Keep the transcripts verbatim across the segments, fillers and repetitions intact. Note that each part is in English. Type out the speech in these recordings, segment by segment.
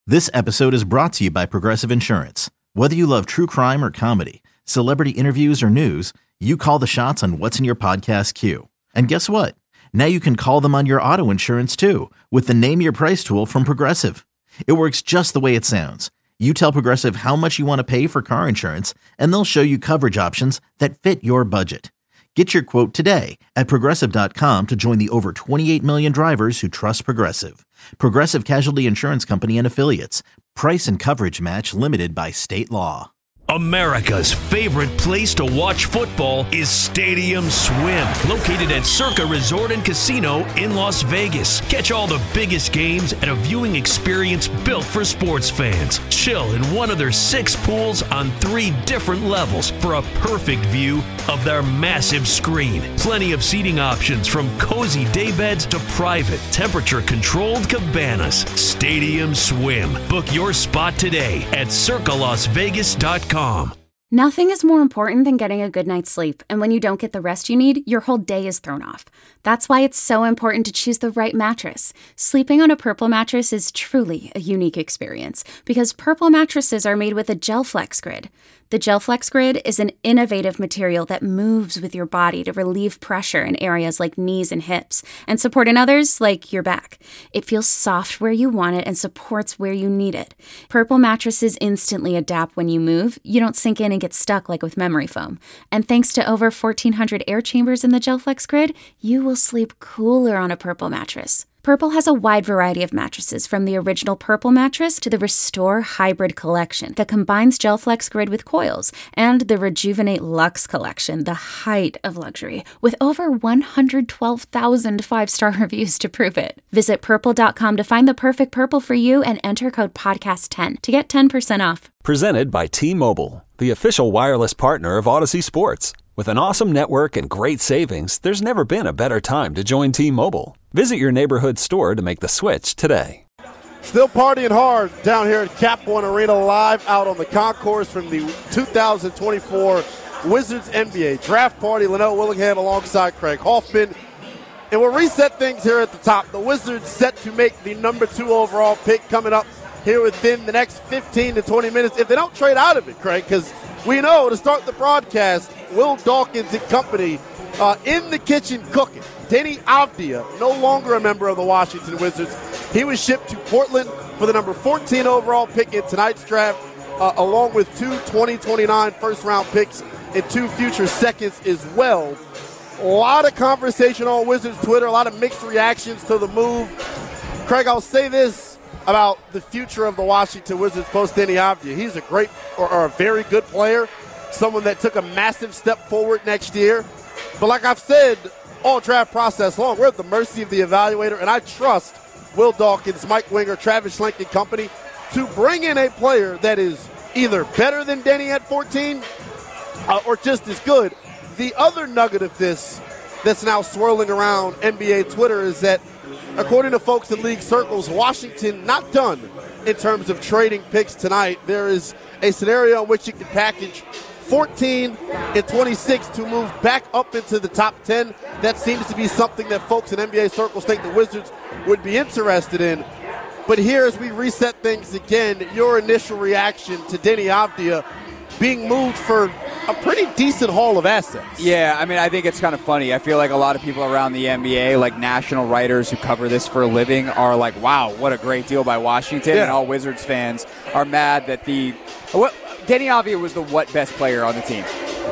This episode is brought to you by Progressive Insurance. Whether you love true crime or comedy, celebrity interviews or news, you call the shots on what's in your podcast queue. And guess what? Now you can call them on your auto insurance too with the Name Your Price tool from Progressive. It works just the way it sounds. You tell Progressive how much you want to pay for car insurance, and they'll show you coverage options that fit your budget. Get your quote today at Progressive dot com to join the over twenty-eight million drivers who trust Progressive. Progressive Casualty Insurance Company and Affiliates. Price and coverage match limited by state law. America's favorite place to watch football is Stadium Swim, located at Circa Resort and Casino in Las Vegas. Catch all the biggest games at a viewing experience built for sports fans. Chill in one of their six pools on three different levels for a perfect view of their massive screen. Plenty of seating options from cozy daybeds to private, temperature-controlled cabanas. Stadium Swim. Book your spot today at circa las vegas dot com. Nothing is more important than getting a good night's sleep, and when you don't get the rest you need, your whole day is thrown off. That's why it's so important to choose the right mattress. Sleeping on a Purple mattress is truly a unique experience because Purple mattresses are made with a GelFlex Grid. The GelFlex Grid is an innovative material that moves with your body to relieve pressure in areas like knees and hips and support in others like your back. It feels soft where you want it and supports where you need it. Purple mattresses instantly adapt when you move. You don't sink in and get stuck like with memory foam. And thanks to over fourteen hundred air chambers in the GelFlex Grid, you will sleep cooler on a Purple mattress. Purple has a wide variety of mattresses, from the original Purple mattress to the Restore Hybrid collection that combines GelFlex Grid with coils, and the Rejuvenate Luxe collection, the height of luxury, with over one hundred twelve thousand five-star reviews to prove it. Visit purple dot com to find the perfect Purple for you and enter code podcast ten to get ten percent off. Presented by T-Mobile, the official wireless partner of Odyssey Sports. With an awesome network and great savings, there's never been a better time to join T-Mobile. Visit your neighborhood store to make the switch today. Still partying hard down here at Cap One Arena, live out on the concourse from the two thousand twenty-four Wizards N B A Draft Party. Linnell Willingham alongside Craig Hoffman. And we'll reset things here at the top. The Wizards set to make the number two overall pick coming up here within the next fifteen to twenty minutes. If they don't trade out of it, Craig, because we know to start the broadcast, Will Dawkins and company uh, in the kitchen cooking. Deni Avdija, no longer a member of the Washington Wizards. He was shipped to Portland for the number fourteen overall pick in tonight's draft, uh, along with two twenty twenty-nine first-round picks and two future seconds as well. A lot of conversation on Wizards Twitter, a lot of mixed reactions to the move. Craig, I'll say this about the future of the Washington Wizards post Deni Avdija. He's a great or, or a very good player, someone that took a massive step forward next year. But like I've said all draft process long, we're at the mercy of the evaluator, and I trust Will Dawkins, Mike Winger, Travis Schlenk and company to bring in a player that is either better than Deni at fourteen uh, or just as good. The other nugget of this that's now swirling around N B A Twitter is that, according to folks in league circles, Washington not done in terms of trading picks tonight. There is a scenario in which you can package fourteen and twenty-six to move back up into the top ten. That seems to be something that folks in N B A circles think the Wizards would be interested in. But here, as we reset things again, your initial reaction to Deni Avdija being moved for a pretty decent haul of assets. Yeah, I mean, I think it's kind of funny. I feel like a lot of people around the N B A, like national writers who cover this for a living, are like, wow, what a great deal by Washington. Yeah. And all Wizards fans are mad that the what, Deni Avdija was the what best player on the team?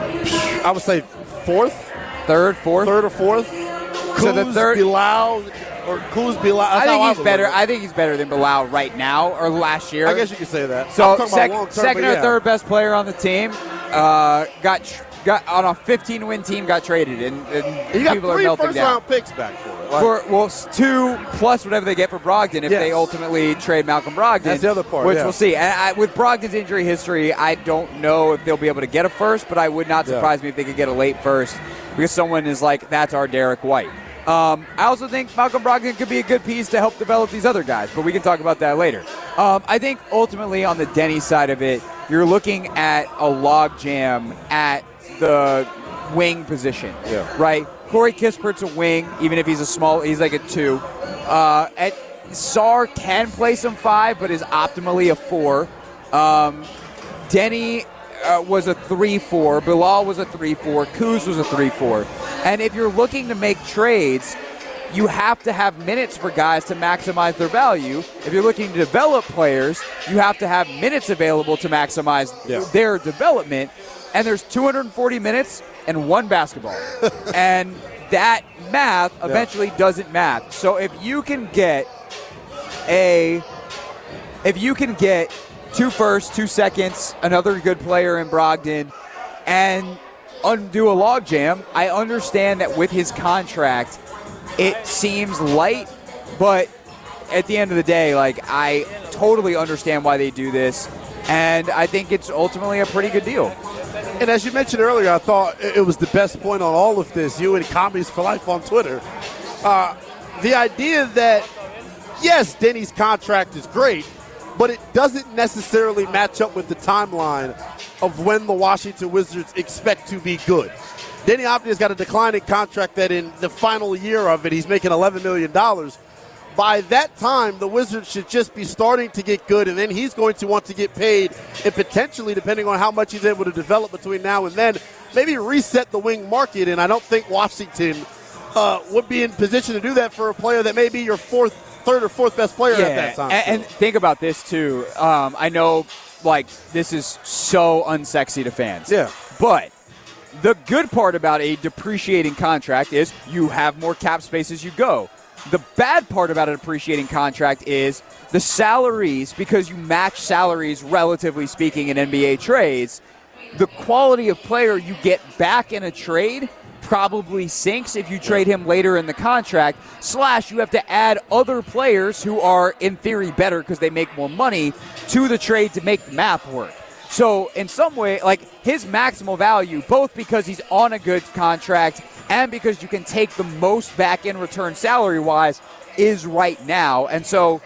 I would say fourth. Third, fourth? Third or fourth. So the third, Bilal, or Kuz Bilal. I think he's better. I think he's better than Bilal right now or last year. I guess you could say that. So sec- second or yeah. third best player on the team. Uh, got tr- got on a fifteen-win team, got traded, and, and you got people three are melting first-round down. picks back for it. Like, for, well, two plus whatever they get for Brogdon if yes. they ultimately trade Malcolm Brogdon. That's the other part, which yeah. we'll see. And I, with Brogdon's injury history, I don't know if they'll be able to get a first, but I would not surprise yeah. me if they could get a late first because someone is like, that's our Derek White. Um, I also think Malcolm Brogdon could be a good piece to help develop these other guys, but we can talk about that later. Um, I think ultimately on the Deni side of it, you're looking at a logjam at the wing position, yeah. right? Corey Kispert's a wing, even if he's a small, he's like a two. Uh, at Sarr can play some five, but is optimally a four. Um, Denny uh, was a three four. Bilal was a three four. Kuz was a three four. And if you're looking to make trades, you have to have minutes for guys to maximize their value. If you're looking to develop players, you have to have minutes available to maximize yeah. their development. And there's two hundred forty minutes and one basketball. And that math eventually yeah. doesn't math. So if you can get a if you can get two firsts, two seconds, another good player in Brogdon, and undo a logjam, I understand that with his contract, it seems light, but at the end of the day, like, I totally understand why they do this, and I think it's ultimately a pretty good deal. And as you mentioned earlier, I thought it was the best point on all of this, you and Commies for Life on Twitter. Uh, the idea that, yes, Denny's contract is great, but it doesn't necessarily match up with the timeline of when the Washington Wizards expect to be good. Denny Avdia's got a declining contract that in the final year of it, he's making eleven million dollars. By that time, the Wizards should just be starting to get good, and then he's going to want to get paid, and potentially, depending on how much he's able to develop between now and then, maybe reset the wing market. And I don't think Washington uh, would be in position to do that for a player that may be your fourth, third or fourth best player yeah, at that time. And, and think about this, too. Um, I know, like, this is so unsexy to fans. Yeah. But the good part about a depreciating contract is you have more cap space as you go. The bad part about a depreciating contract is the salaries, because you match salaries, relatively speaking, in N B A trades, the quality of player you get back in a trade probably sinks if you trade him later in the contract, slash you have to add other players who are, in theory, better because they make more money to the trade to make the math work. So in some way, like, his maximal value, both because he's on a good contract and because you can take the most back in return salary-wise, is right now. And so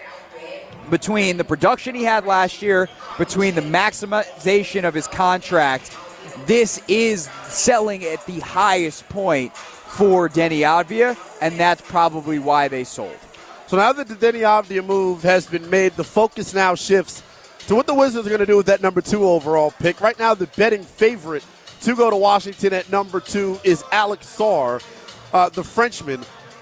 between the production he had last year, between the maximization of his contract, this is selling at the highest point for Denny Avdia, and that's probably why they sold. So now that the Denny Avdia move has been made, the focus now shifts to what the Wizards are going to do with that number two overall pick. Right now, the betting favorite to go to Washington at number two is Alex Sarr, uh, the Frenchman.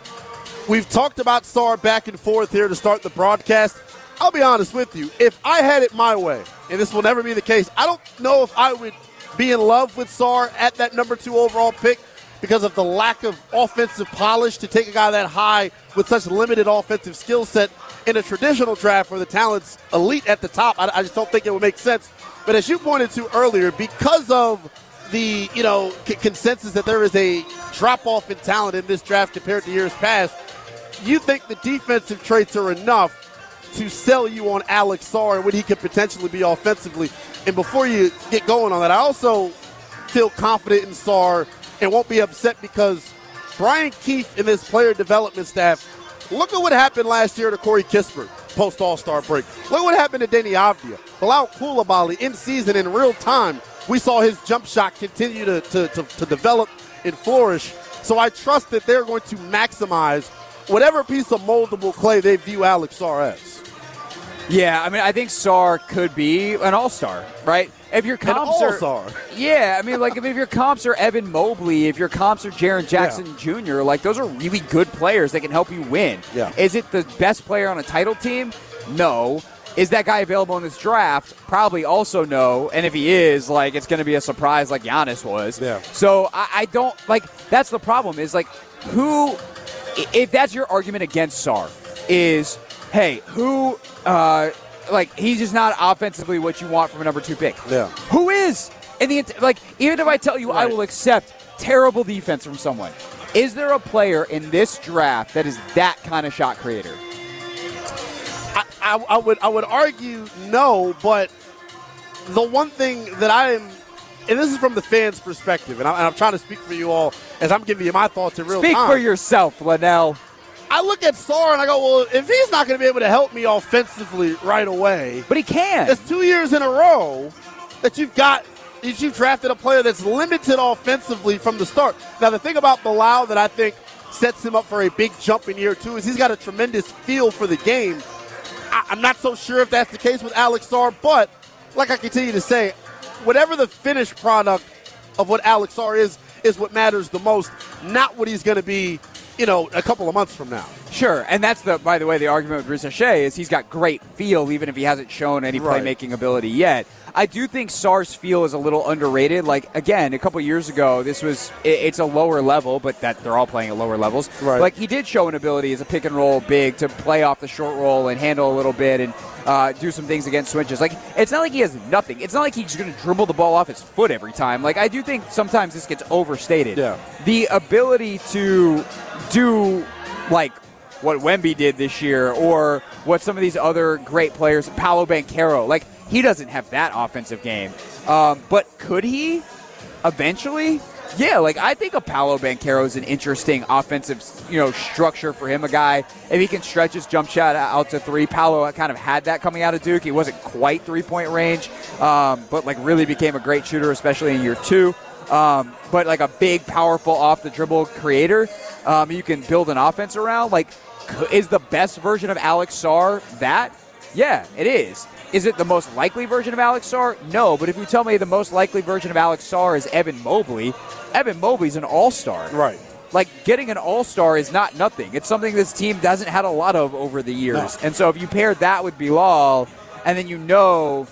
We've talked about Sarr back and forth here to start the broadcast. I'll be honest with you. If I had it my way, and this will never be the case, I don't know if I would be in love with Sarr at that number two overall pick because of the lack of offensive polish to take a guy that high with such limited offensive skill set in a traditional draft where the talent's elite at the top. I, I just don't think it would make sense. But as you pointed to earlier, because of the, you know, c- consensus that there is a drop-off in talent in this draft compared to years past, you think the defensive traits are enough to sell you on Alex Sarr and what he could potentially be offensively. And before you get going on that, I also feel confident in Sarr and won't be upset because Brian Keefe and this player development staff, look at what happened last year to Corey Kispert post-All-Star break. Look what happened to Denny Avdia. Bilal Coulibaly in season in real time. We saw his jump shot continue to, to, to, to develop and flourish. So I trust that they're going to maximize whatever piece of moldable clay they view Alex Sarr as. Yeah, I mean, I think Sarr could be an all-star, right? If your comps an are, all-star. Yeah, I mean, like, if your comps are Evan Mobley, if your comps are Jaren Jackson yeah. Junior, like, those are really good players that can help you win. Yeah. Is it the best player on a title team? No. Is that guy available in this draft? Probably also no. And if he is, like, it's going to be a surprise like Giannis was. Yeah. So I, I don't, like, that's the problem is, like, who, if that's your argument against Sarr, is, hey, who, uh, like, he's just not offensively what you want from a number two pick. Yeah. Who is? In the, like, even if I tell you right. I will accept terrible defense from someone, is there a player in this draft that is that kind of shot creator? I, I, I would I would argue no, but the one thing that I am, and this is from the fans' perspective, and, I, and I'm trying to speak for you all as I'm giving you my thoughts in real Speak time. Speak for yourself, Linnell. I look at Sarr and I go, well, if he's not going to be able to help me offensively right away. But he can. It's two years in a row that you've got, that you've drafted a player that's limited offensively from the start. Now, the thing about Bilal that I think sets him up for a big jump in year two is he's got a tremendous feel for the game. I, I'm not so sure if that's the case with Alex Sarr, but like I continue to say, whatever the finished product of what Alex Sarr is, is what matters the most, not what he's going to be, you know, a couple of months from now. Sure, and that's, the by the way, the argument with Bruce O'Shea is he's got great feel even if he hasn't shown any Right. playmaking ability yet. I do think Sarr's feel is a little underrated. Like, again, a couple years ago, this was it, it's a lower level, but that they're all playing at lower levels. Right. Like, he did show an ability as a pick-and-roll big to play off the short roll and handle a little bit and uh, do some things against switches. Like, it's not like he has nothing. It's not like he's going to dribble the ball off his foot every time. Like, I do think sometimes this gets overstated. Yeah. The ability to do, like, what Wemby did this year or what some of these other great players, Paolo Banchero, like, he doesn't have that offensive game. Um, but could he eventually? Yeah, like, I think a Paolo Banchero is an interesting offensive, you know, structure for him. A guy, if he can stretch his jump shot out to three, Paolo kind of had that coming out of Duke. He wasn't quite three-point range, um, but, like, really became a great shooter, especially in year two. Um, but, like, a big, powerful off-the-dribble creator um, you can build an offense around. Like, is the best version of Alex Sarr that? Yeah, it is. Is it the most likely version of Alex Sarr? No, but if you tell me the most likely version of Alex Sarr is Evan Mobley, Evan Mobley's an all-star. Right. Like, getting an all-star is not nothing. It's something this team hasn't had a lot of over the years. No. And so if you pair that with Bilal, and then you know,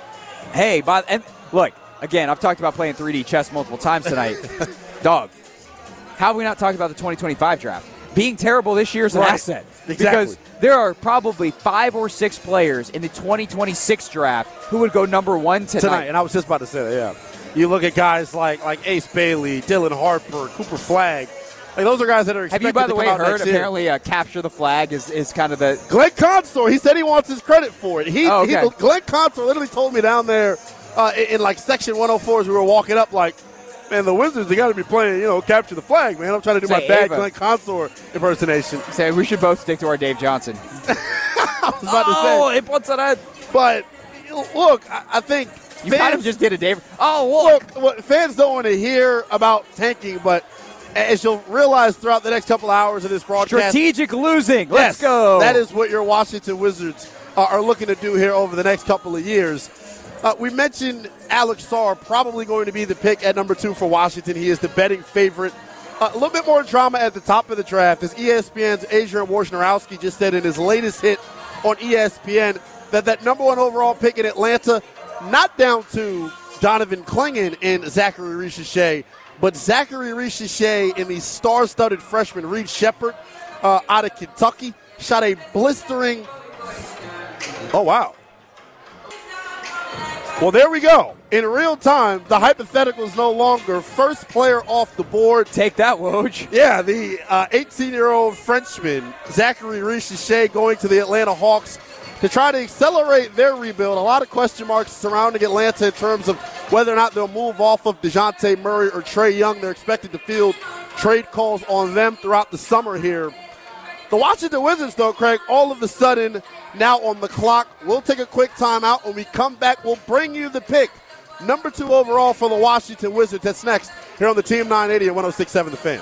hey, by, and look, again, I've talked about playing three D chess multiple times tonight. Dog, how have we not talked about the twenty twenty-five draft? Being terrible this year is an right. asset. Exactly. Because there are probably five or six players in the twenty twenty-six draft who would go number one tonight. Tonight, and I was just about to say that, yeah. You look at guys like like Ace Bailey, Dylan Harper, Cooper Flagg. Like, those are guys that are expected Have you, by the to way, come out heard next year. apparently uh, Capture the Flag is, is kind of the... Glenn Consor, he said he wants his credit for it. He, oh, okay. he Glenn Consor literally told me down there uh, in, in, like, section one oh four as we were walking up, like, man, the Wizards, they got to be playing, you know, Capture the Flag, man. I'm trying to do Say my bad Ava. Glenn Consor impersonation. Say, we should both stick to our Dave Johnson. I was about oh, to say. it puts it on. But, look, I, I think You fans, kind of just did a Dave. Oh, look. look what, fans don't want to hear about tanking, but as you'll realize throughout the next couple hours of this broadcast. Strategic losing. Let's yes, go. That is what your Washington Wizards uh, are looking to do here over the next couple of years. Uh, we mentioned Alex Sarr probably going to be the pick at number two for Washington. He is the betting favorite. Uh, a little bit more drama at the top of the draft as E S P N's Adrian Wojnarowski just said in his latest hit on E S P N that that number one overall pick in Atlanta, not down to Donovan Clingan and Zachary Richer, but Zachary Richer and the star-studded freshman Reed Sheppard uh, out of Kentucky shot a blistering. Oh, wow. Well, there we go. In real time, the hypothetical is no longer first player off the board. Take that, Woj. Yeah, the uh, eighteen-year-old Frenchman, Zachary Richer, going to the Atlanta Hawks to try to accelerate their rebuild. A lot of question marks surrounding Atlanta in terms of whether or not they'll move off of DeJounte Murray or Trae Young. They're expected to field trade calls on them throughout the summer here. The Washington Wizards, though, Craig, all of a sudden now on the clock. We'll take a quick timeout. When we come back, we'll bring you the pick. Number two overall for the Washington Wizards. That's next here on the Team nine eighty at one oh six point seven The Fan.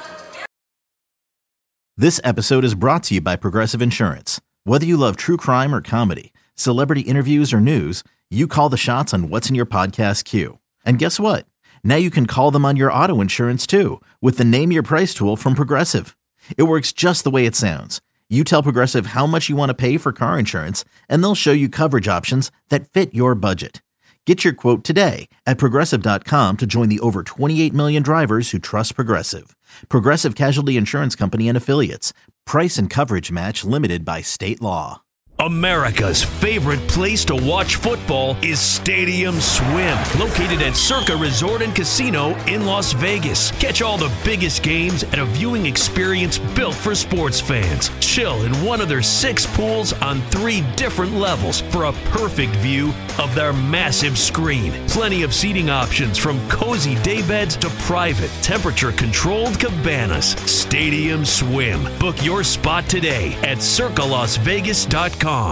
This episode is brought to you by Progressive Insurance. Whether you love true crime or comedy, celebrity interviews or news, you call the shots on what's in your podcast queue. And guess what? Now you can call them on your auto insurance too with the Name Your Price tool from Progressive. It works just the way it sounds. You tell Progressive how much you want to pay for car insurance, and they'll show you coverage options that fit your budget. Get your quote today at Progressive dot com to join the over twenty-eight million drivers who trust Progressive. Progressive Casualty Insurance Company and Affiliates. Price and coverage match limited by state law. America's favorite place to watch football is Stadium Swim, located at Circa Resort and Casino in Las Vegas. Catch all the biggest games at a viewing experience built for sports fans. Chill in one of their six pools on three different levels for a perfect view of their massive screen. Plenty of seating options from cozy daybeds to private, temperature-controlled cabanas. Stadium Swim. Book your spot today at circa las vegas dot com.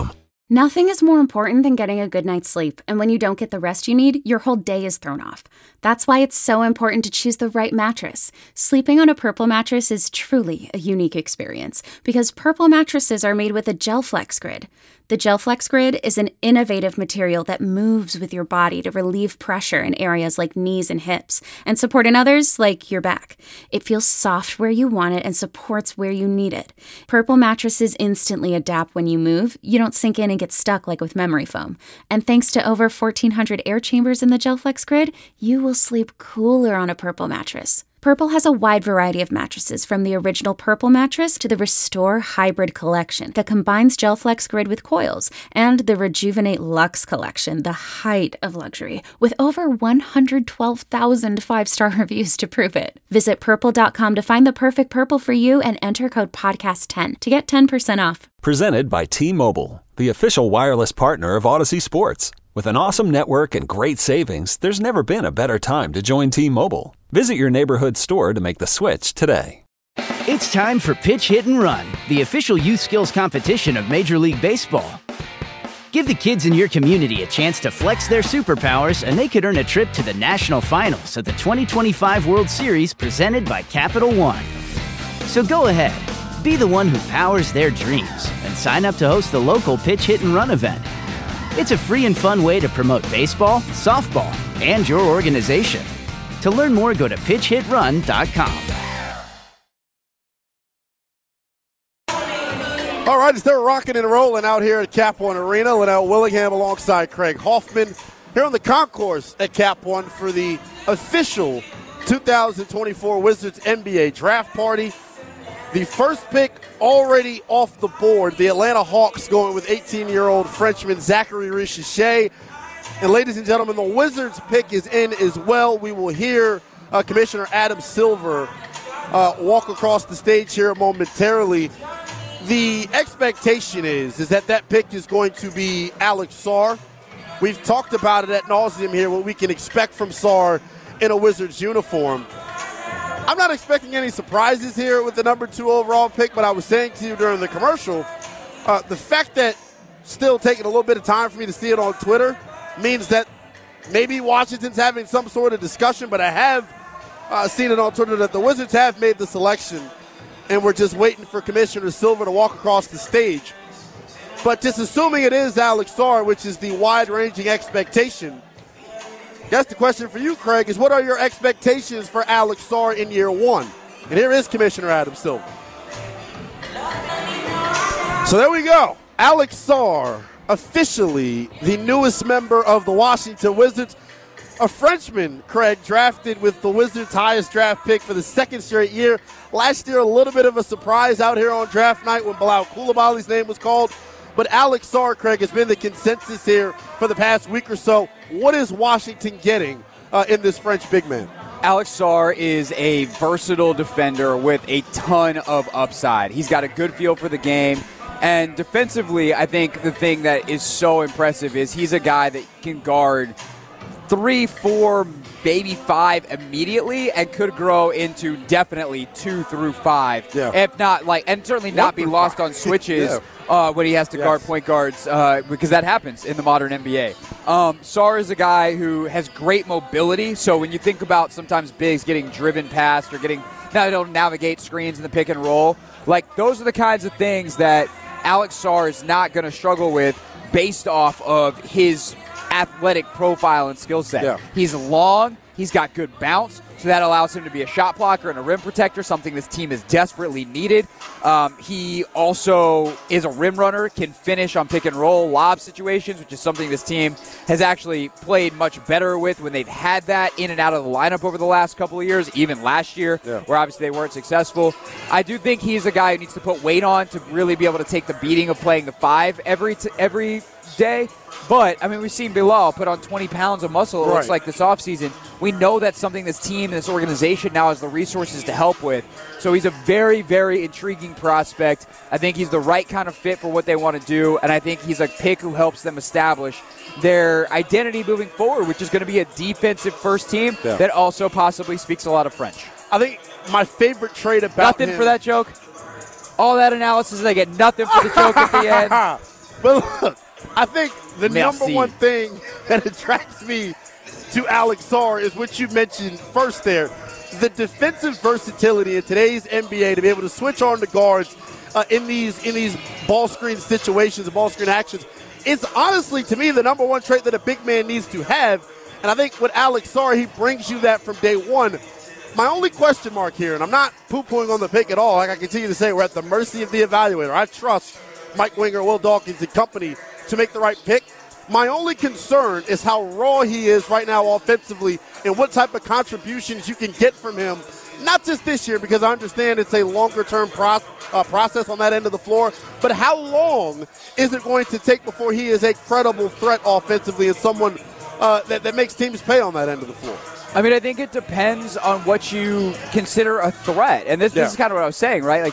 Nothing is more important than getting a good night's sleep, and when you don't get the rest you need, your whole day is thrown off. That's why it's so important to choose the right mattress. Sleeping on a Purple mattress is truly a unique experience because Purple mattresses are made with a GelFlex Grid. The GelFlex Grid is an innovative material that moves with your body to relieve pressure in areas like knees and hips and support in others like your back. It feels soft where you want it and supports where you need it. Purple mattresses instantly adapt when you move. You don't sink in and get stuck like with memory foam. And thanks to over fourteen hundred air chambers in the GelFlex Grid, you will sleep cooler on a Purple mattress. Purple has a wide variety of mattresses, from the original Purple mattress to the Restore Hybrid collection that combines GelFlex Grid with coils, and the Rejuvenate Luxe collection, the height of luxury, with over one hundred twelve thousand five-star reviews to prove it. Visit purple dot com to find the perfect Purple for you and enter code podcast ten to get ten percent off. Presented by T-Mobile, the official wireless partner of Odyssey Sports. With an awesome network and great savings, there's never been a better time to join T-Mobile. Visit your neighborhood store to make the switch today. It's time for Pitch, Hit, and Run, the official youth skills competition of Major League Baseball. Give the kids in your community a chance to flex their superpowers, and they could earn a trip to the national finals of the twenty twenty-five World Series presented by Capital One. So go ahead, be the one who powers their dreams, and sign up to host the local Pitch, Hit, and Run event. It's a free and fun way to promote baseball, softball, and your organization. To learn more, go to pitch hit run dot com. All right, they're rocking and rolling out here at Cap One Arena. Linnell Willingham alongside Craig Hoffman here on the concourse at Cap One for the official two thousand twenty-four Wizards N B A Draft Party. The first pick already off the board. The Atlanta Hawks going with eighteen-year-old Frenchman Zachary Richer. And ladies and gentlemen, the Wizards pick is in as well. We will hear uh, Commissioner Adam Silver uh, walk across the stage here momentarily. The expectation is, is that that pick is going to be Alex Sarr. We've talked about it at nauseum here, what we can expect from Sarr in a Wizards uniform. I'm not expecting any surprises here with the number two overall pick, but I was saying to you during the commercial, uh, the fact that still taking a little bit of time for me to see it on Twitter means that maybe Washington's having some sort of discussion, but I have uh, seen it on Twitter that the Wizards have made the selection, and we're just waiting for Commissioner Silver to walk across the stage. But just assuming it is Alex Sarr, which is the wide-ranging expectation, I guess the question for you, Craig, is what are your expectations for Alex Sarr in year one? And here is Commissioner Adam Silver. So there we go. Alex Sarr, officially the newest member of the Washington Wizards. A Frenchman, Craig, drafted with the Wizards' highest draft pick for the second straight year. Last year, a little bit of a surprise out here on draft night when Bilal Coulibaly's name was called. But Alex Sarr, Craig, has been the consensus here for the past week or so. What is Washington getting uh, in this French big man? Alex Sarr is a versatile defender with a ton of upside. He's got a good feel for the game. And defensively, I think the thing that is so impressive is he's a guy that can guard three, four, maybe five immediately, and could grow into definitely two through five, yeah. if not like, and certainly not One be lost five. on switches yeah. uh, when he has to yes. guard point guards, uh, because that happens in the modern N B A. Um, Sarr is a guy who has great mobility, so when you think about sometimes bigs getting driven past or getting now they don't navigate screens in the pick and roll, like those are the kinds of things that Alex Sarr is not going to struggle with based off of his athletic profile and skill set. Yeah. He's long, he's got good bounce, so that allows him to be a shot blocker and a rim protector, something this team has desperately needed. Um, he also is a rim runner, can finish on pick and roll lob situations, which is something this team has actually played much better with when they've had that in and out of the lineup over the last couple of years, even last year, yeah. where obviously they weren't successful. I do think he's a guy who needs to put weight on to really be able to take the beating of playing the five every t- every day. But, I mean, we've seen Bilal put on twenty pounds of muscle, it right. looks like, this offseason. We know that's something this team and this organization now has the resources to help with. So he's a very, very intriguing prospect. I think he's the right kind of fit for what they want to do, and I think he's a pick who helps them establish their identity moving forward, which is going to be a defensive first team yeah. that also possibly speaks a lot of French. I think my favorite trait about Nothing him. for that joke? All that analysis, they get nothing for the joke at the end. But look, I think the Merci. number one thing that attracts me to Alex Sarr is what you mentioned first there, the defensive versatility in today's N B A to be able to switch on the guards uh, in these in these ball screen situations, ball screen actions. It's honestly, to me, the number one trait that a big man needs to have. And I think with Alex Sarr, he brings you that from day one. My only question mark here, and I'm not poo-pooing on the pick at all, like I continue to say, we're at the mercy of the evaluator. I trust Mike Winger, Will Dawkins, and company to make the right pick. My only concern is how raw he is right now offensively and what type of contributions you can get from him, not just this year, because I understand it's a longer-term pro- uh, process on that end of the floor, but how long is it going to take before he is a credible threat offensively and someone uh, that, that makes teams pay on that end of the floor? I mean, I think it depends on what you consider a threat. And this, yeah. this is kind of what I was saying, right? Like,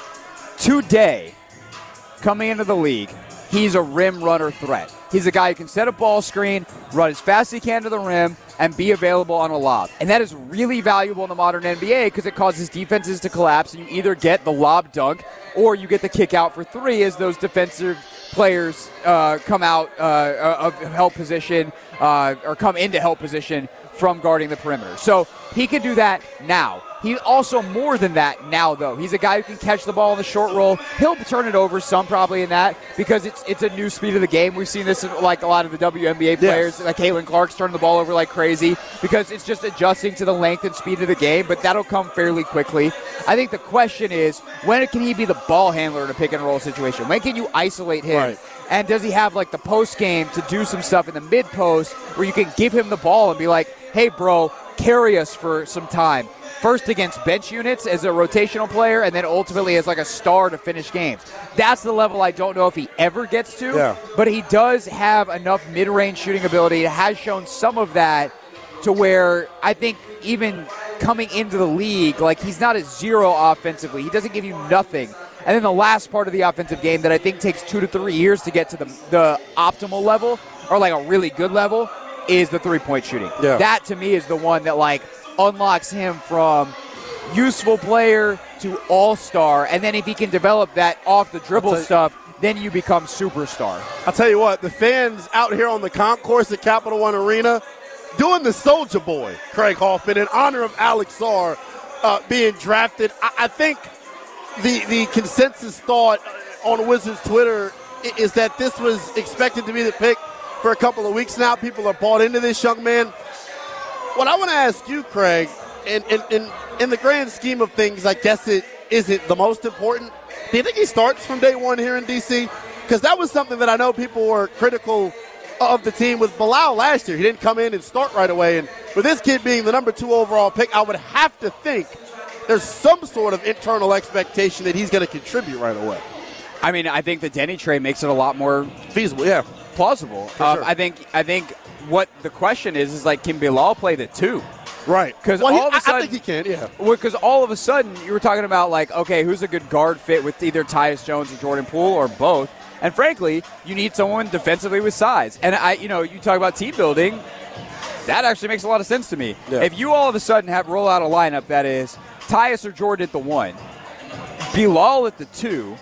today, coming into the league, he's a rim runner threat. He's a guy who can set a ball screen, run as fast as he can to the rim, and be available on a lob. And that is really valuable in the modern N B A because it causes defenses to collapse, and you either get the lob dunk or you get the kick out for three as those defensive players uh, come out uh, of help position uh, or come into help position from guarding the perimeter. So he can do that now. He's also more than that now, though. He's a guy who can catch the ball in the short roll. He'll turn it over some probably in that because it's it's a new speed of the game. We've seen this in like a lot of the W N B A players. Yes. Like Caitlin Clark's turning the ball over like crazy because it's just adjusting to the length and speed of the game, but that'll come fairly quickly. I think the question is, when can he be the ball handler in a pick and roll situation? When can you isolate him? Right. And does he have like the post game to do some stuff in the mid post where you can give him the ball and be like, hey, bro, carry us for some time. First against bench units as a rotational player, and then ultimately as like a star to finish games. That's the level I don't know if he ever gets to, yeah. but he does have enough mid-range shooting ability. He has shown some of that to where I think even coming into the league, like he's not a zero offensively. He doesn't give you nothing. And then the last part of the offensive game that I think takes two to three years to get to the, the optimal level, or like a really good level, is the three-point shooting. Yeah. That, to me, is the one that, like, unlocks him from useful player to all-star. And then if he can develop that off-the-dribble stuff, then you become superstar. I'll tell you what, the fans out here on the concourse at Capital One Arena doing the Soldier Boy, Craig Hoffman, in honor of Alex Sarr uh, being drafted. I, I think the, the consensus thought on Wizards Twitter is that this was expected to be the pick for a couple of weeks now. People are bought into this young man. What I want to ask you, Craig, in, in, in, in the grand scheme of things, I guess it isn't the most important. Do you think he starts from day one here in D C? Because that was something that I know people were critical of the team with Bilal last year. He didn't come in and start right away. And with this kid being the number two overall pick, I would have to think there's some sort of internal expectation that he's going to contribute right away. I mean, I think the Denny trade makes it a lot more feasible, yeah, plausible. Um, sure. I think. I think what the question is is like, can Bilal play the two? Right. Because well, all he, of a sudden, I think he can. Yeah. Because all of a sudden you were talking about like, okay, who's a good guard fit with either Tyus Jones or Jordan Poole or both? And frankly, you need someone defensively with size. And I, you know, you talk about team building. That actually makes a lot of sense to me. Yeah. If you all of a sudden have roll out a lineup that is Tyus or Jordan at the one, Bilal at the two,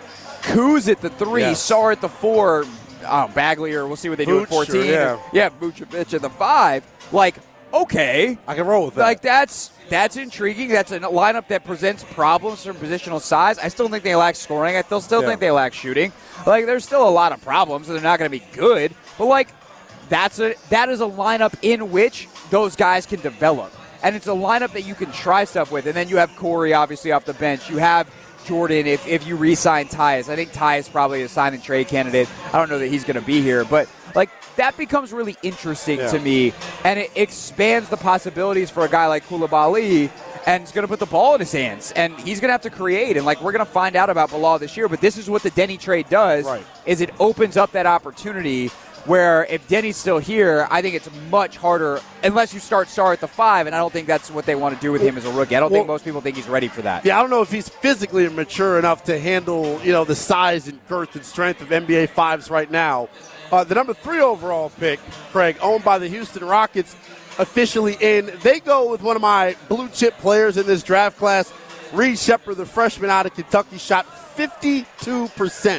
Kuz at the three, yes. Sarr at the four, oh, Bagley, or we'll see what they do at fourteen. Or, yeah, yeah, Vucevic at the five. Like, okay, I can roll with that. Like that's that's intriguing. That's a lineup that presents problems from positional size. I still think they lack scoring. I still still yeah. think they lack shooting. Like, there's still a lot of problems, and they're not going to be good. But like, that's a that is a lineup in which those guys can develop, and it's a lineup that you can try stuff with. And then you have Corey, obviously off the bench. You have Jordan, if, if you re-sign Tyus. I think Tyus probably is a sign and trade candidate. I don't know that he's going to be here, but like that becomes really interesting yeah. to me, and it expands the possibilities for a guy like Coulibaly, and he's going to put the ball in his hands, and he's going to have to create, and like we're going to find out about Bilal this year, but this is what the Denny trade does, right. is it opens up that opportunity where if Denny's still here, I think it's much harder unless you start Sarr at the five, and I don't think that's what they want to do with him as a rookie. I don't well, think most people think he's ready for that. Yeah, I don't know if he's physically mature enough to handle, you know, the size and girth and strength of N B A fives right now. Uh, the number three overall pick, Craig, owned by the Houston Rockets, officially in. They go with one of my blue-chip players in this draft class, Reed Sheppard, the freshman out of Kentucky, shot fifty-two percent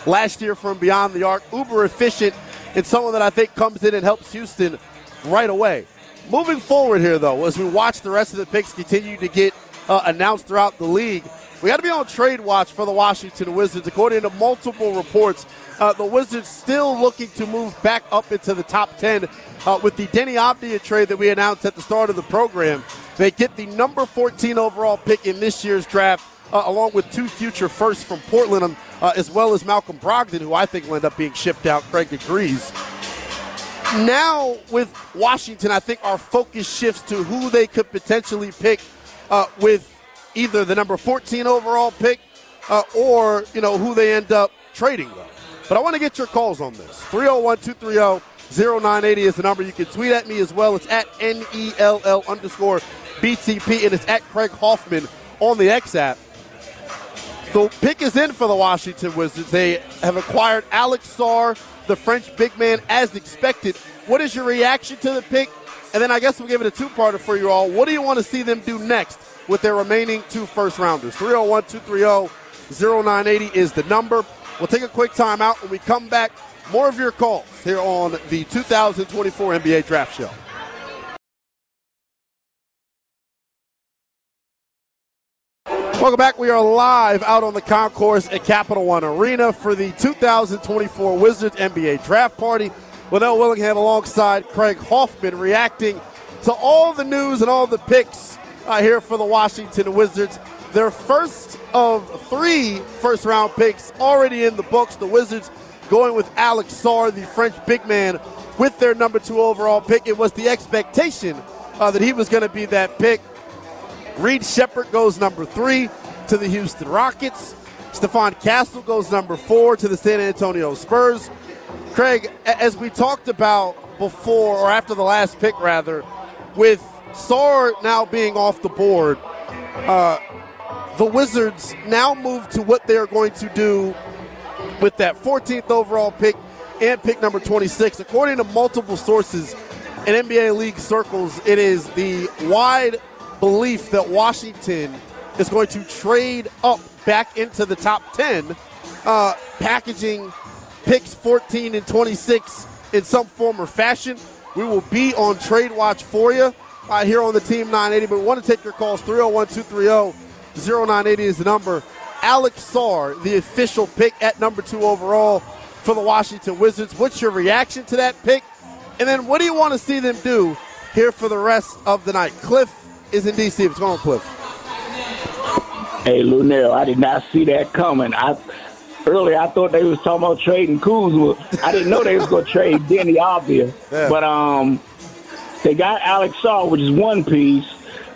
last year from beyond the arc, uber efficient, and someone that I think comes in and helps Houston right away. Moving forward here, though, as we watch the rest of the picks continue to get uh, announced throughout the league, we got to be on trade watch for the Washington Wizards. According to multiple reports, uh, the Wizards still looking to move back up into the top ten uh, with the Denny Avdia trade that we announced at the start of the program. They get the number fourteen overall pick in this year's draft, uh, along with two future firsts from Portland, uh, as well as Malcolm Brogdon, who I think will end up being shipped out. Craig agrees. Now with Washington, I think our focus shifts to who they could potentially pick uh, with either the number fourteen overall pick uh, or, you know, who they end up trading, though. But I want to get your calls on this. three oh one, two three oh, oh nine eight oh is the number. You can tweet at me as well. It's at N E L L underscore B T P, and it's at Craig Hoffman on the X app. The pick is in for the Washington Wizards. They have acquired Alex Sarr, the French big man, as expected. What is your reaction to the pick? And then I guess we'll give it a two-parter for you all. What do you want to see them do next with their remaining two first-rounders? three oh one, two three oh, oh nine eight oh is the number. We'll take a quick timeout. When we come back, more of your calls here on the two thousand twenty-four N B A Draft Show. Welcome back. We are live out on the concourse at Capital One Arena for the two thousand twenty-four Wizards N B A Draft Party. Linnell Willingham alongside Craig Hoffman reacting to all the news and all the picks uh, here for the Washington Wizards. Their first of three first-round picks already in the books. The Wizards going with Alex Sarr, the French big man, with their number two overall pick. It was the expectation uh, that he was going to be that pick. Reed Sheppard goes number three to the Houston Rockets. Stephon Castle goes number four to the San Antonio Spurs. Craig, as we talked about before, or after the last pick rather, with Sarr now being off the board, uh, the Wizards now move to what they're going to do with that fourteenth overall pick and pick number twenty-six. According to multiple sources in N B A league circles, it is the wide belief that Washington is going to trade up back into the top ten, uh, packaging picks fourteen and twenty-six in some form or fashion. We will be on trade watch for you uh, here on the Team nine eighty, but we want to take your calls. three oh one, two three oh, oh nine eight oh is the number. Alex Sarr, the official pick at number two overall for the Washington Wizards. What's your reaction to that pick? And then what do you want to see them do here for the rest of the night? Cliff is in D C. What's going on, Cliff? Hey, Lunell, I did not see that coming. I Earlier, I thought they was talking about trading Kuzma. I didn't know they was going to trade Denny Avdia. Yeah. But um, they got Alex Sarr, which is one piece.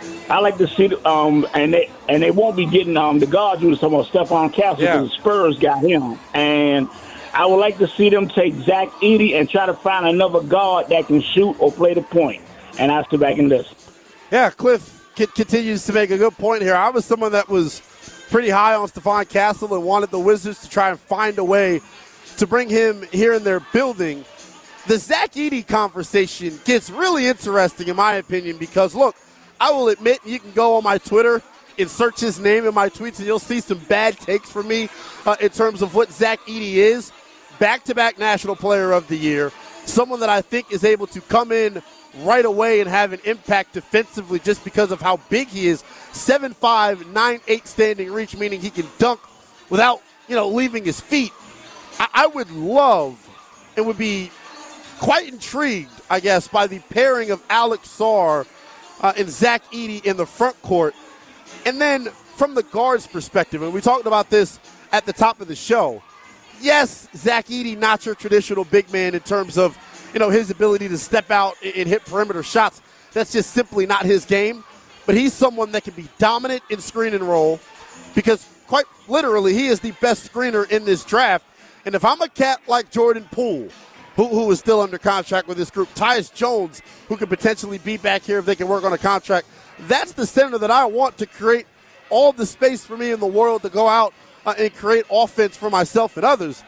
I like to see, um, and they and they won't be getting um, the guards. You were talking about Stephon Castle because yeah. the Spurs got him. And I would like to see them take Zach Edey and try to find another guard that can shoot or play the point. And I'll sit back in this. Yeah, Cliff continues to make a good point here. I was someone that was pretty high on Stephon Castle and wanted the Wizards to try and find a way to bring him here in their building. The Zach Edey conversation gets really interesting, in my opinion, because, look, I will admit you can go on my Twitter and search his name in my tweets, and you'll see some bad takes from me uh, in terms of what Zach Edey is. Back-to-back National Player of the Year, someone that I think is able to come in right away and have an impact defensively just because of how big he is. seven five, nine eight standing reach, meaning he can dunk without, you know, leaving his feet. I, I would love and would be quite intrigued, I guess, by the pairing of Alex Sarr uh, and Zach Edey in the front court. And then from the guards' perspective, and we talked about this at the top of the show, yes, Zach Edey, not your traditional big man in terms of, you know, his ability to step out and hit perimeter shots. That's just simply not his game. But he's someone that can be dominant in screen and roll because, quite literally, he is the best screener in this draft. And if I'm a cat like Jordan Poole, who, who is still under contract with this group, Tyus Jones, who could potentially be back here if they can work on a contract, that's the center that I want to create all the space for me in the world to go out uh, and create offense for myself and others.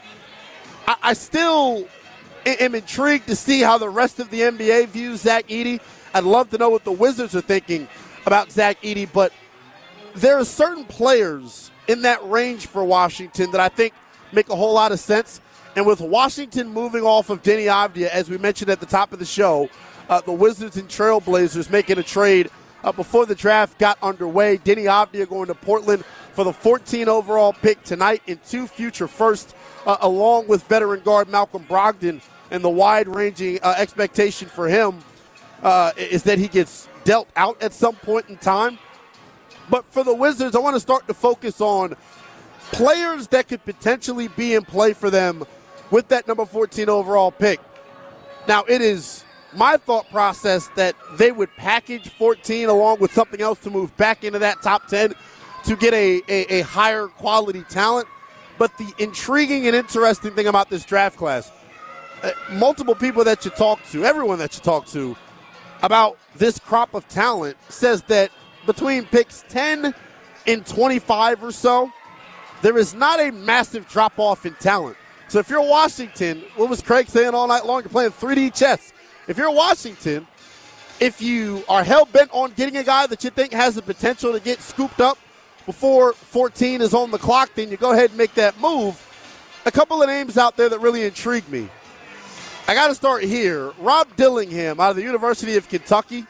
I, I still am intrigued to see how the rest of the N B A views Zach Edey. I'd love to know what the Wizards are thinking about Zach Edey, but there are certain players in that range for Washington that I think make a whole lot of sense. And with Washington moving off of Deni Avdija, as we mentioned at the top of the show, uh, the Wizards and Trailblazers making a trade uh, before the draft got underway. Deni Avdija going to Portland for the fourteen overall pick tonight and two future firsts, uh, along with veteran guard Malcolm Brogdon. And the wide-ranging uh, expectation for him uh, is that he gets dealt out at some point in time. But for the Wizards, I want to start to focus on players that could potentially be in play for them with that number fourteen overall pick. Now, it is my thought process that they would package fourteen along with something else to move back into that top ten to get a, a, a higher quality talent. But the intriguing and interesting thing about this draft class, uh, multiple people that you talk to, everyone that you talk to about this crop of talent says that between picks ten and twenty-five or so, there is not a massive drop-off in talent. So if you're Washington, what was Craig saying all night long? You're playing three D chess. If you're Washington, if you are hell-bent on getting a guy that you think has the potential to get scooped up before fourteen is on the clock, then you go ahead and make that move. A couple of names out there that really intrigue me. I got to start here. Rob Dillingham out of the University of Kentucky.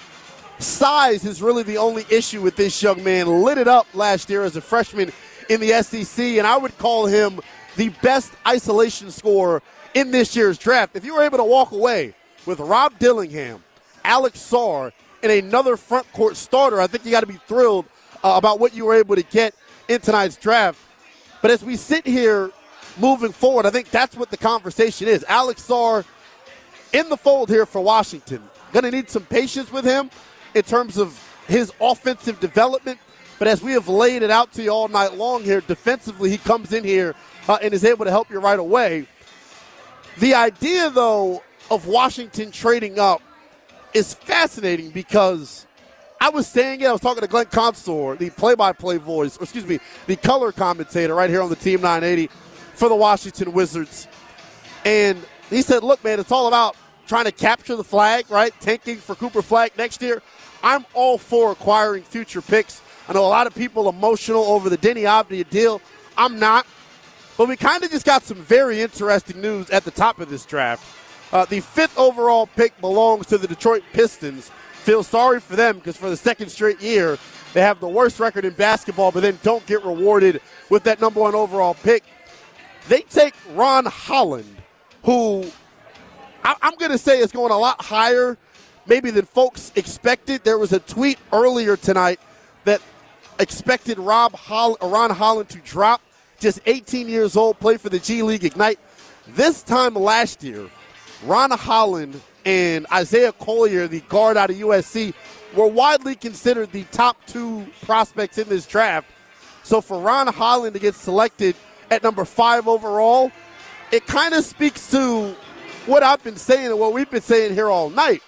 Size is really the only issue with this young man. Lit it up last year as a freshman in the S E C, and I would call him the best isolation scorer in this year's draft. If you were able to walk away with Rob Dillingham, Alex Sarr, and another front court starter, I think you got to be thrilled uh, about what you were able to get in tonight's draft. But as we sit here moving forward, I think that's what the conversation is. Alex Sarr in the fold here for Washington. Going to need some patience with him in terms of his offensive development. But as we have laid it out to you all night long here, defensively he comes in here uh, and is able to help you right away. The idea, though, of Washington trading up is fascinating because I was saying it, I was talking to Glenn Consor, the play-by-play voice, or excuse me, the color commentator right here on the Team nine eighty for the Washington Wizards. And he said, look, man, it's all about trying to capture the flag, right? Tanking for Cooper Flagg next year. I'm all for acquiring future picks. I know a lot of people emotional over the Deni Avdija deal. I'm not. But we kind of just got some very interesting news at the top of this draft. Uh, the fifth overall pick belongs to the Detroit Pistons. Feel sorry for them because for the second straight year, they have the worst record in basketball, but then don't get rewarded with that number one overall pick. They take Ron Holland, who I- I'm going to say is going a lot higher maybe than folks expected. There was a tweet earlier tonight that expected Rob Holl- Ron Holland to drop. Just eighteen years old, played for the G League Ignite. This time last year, Ron Holland and Isaiah Collier, the guard out of U S C, were widely considered the top two prospects in this draft. So for Ron Holland to get selected at number five overall, it kind of speaks to what I've been saying and what we've been saying here all night.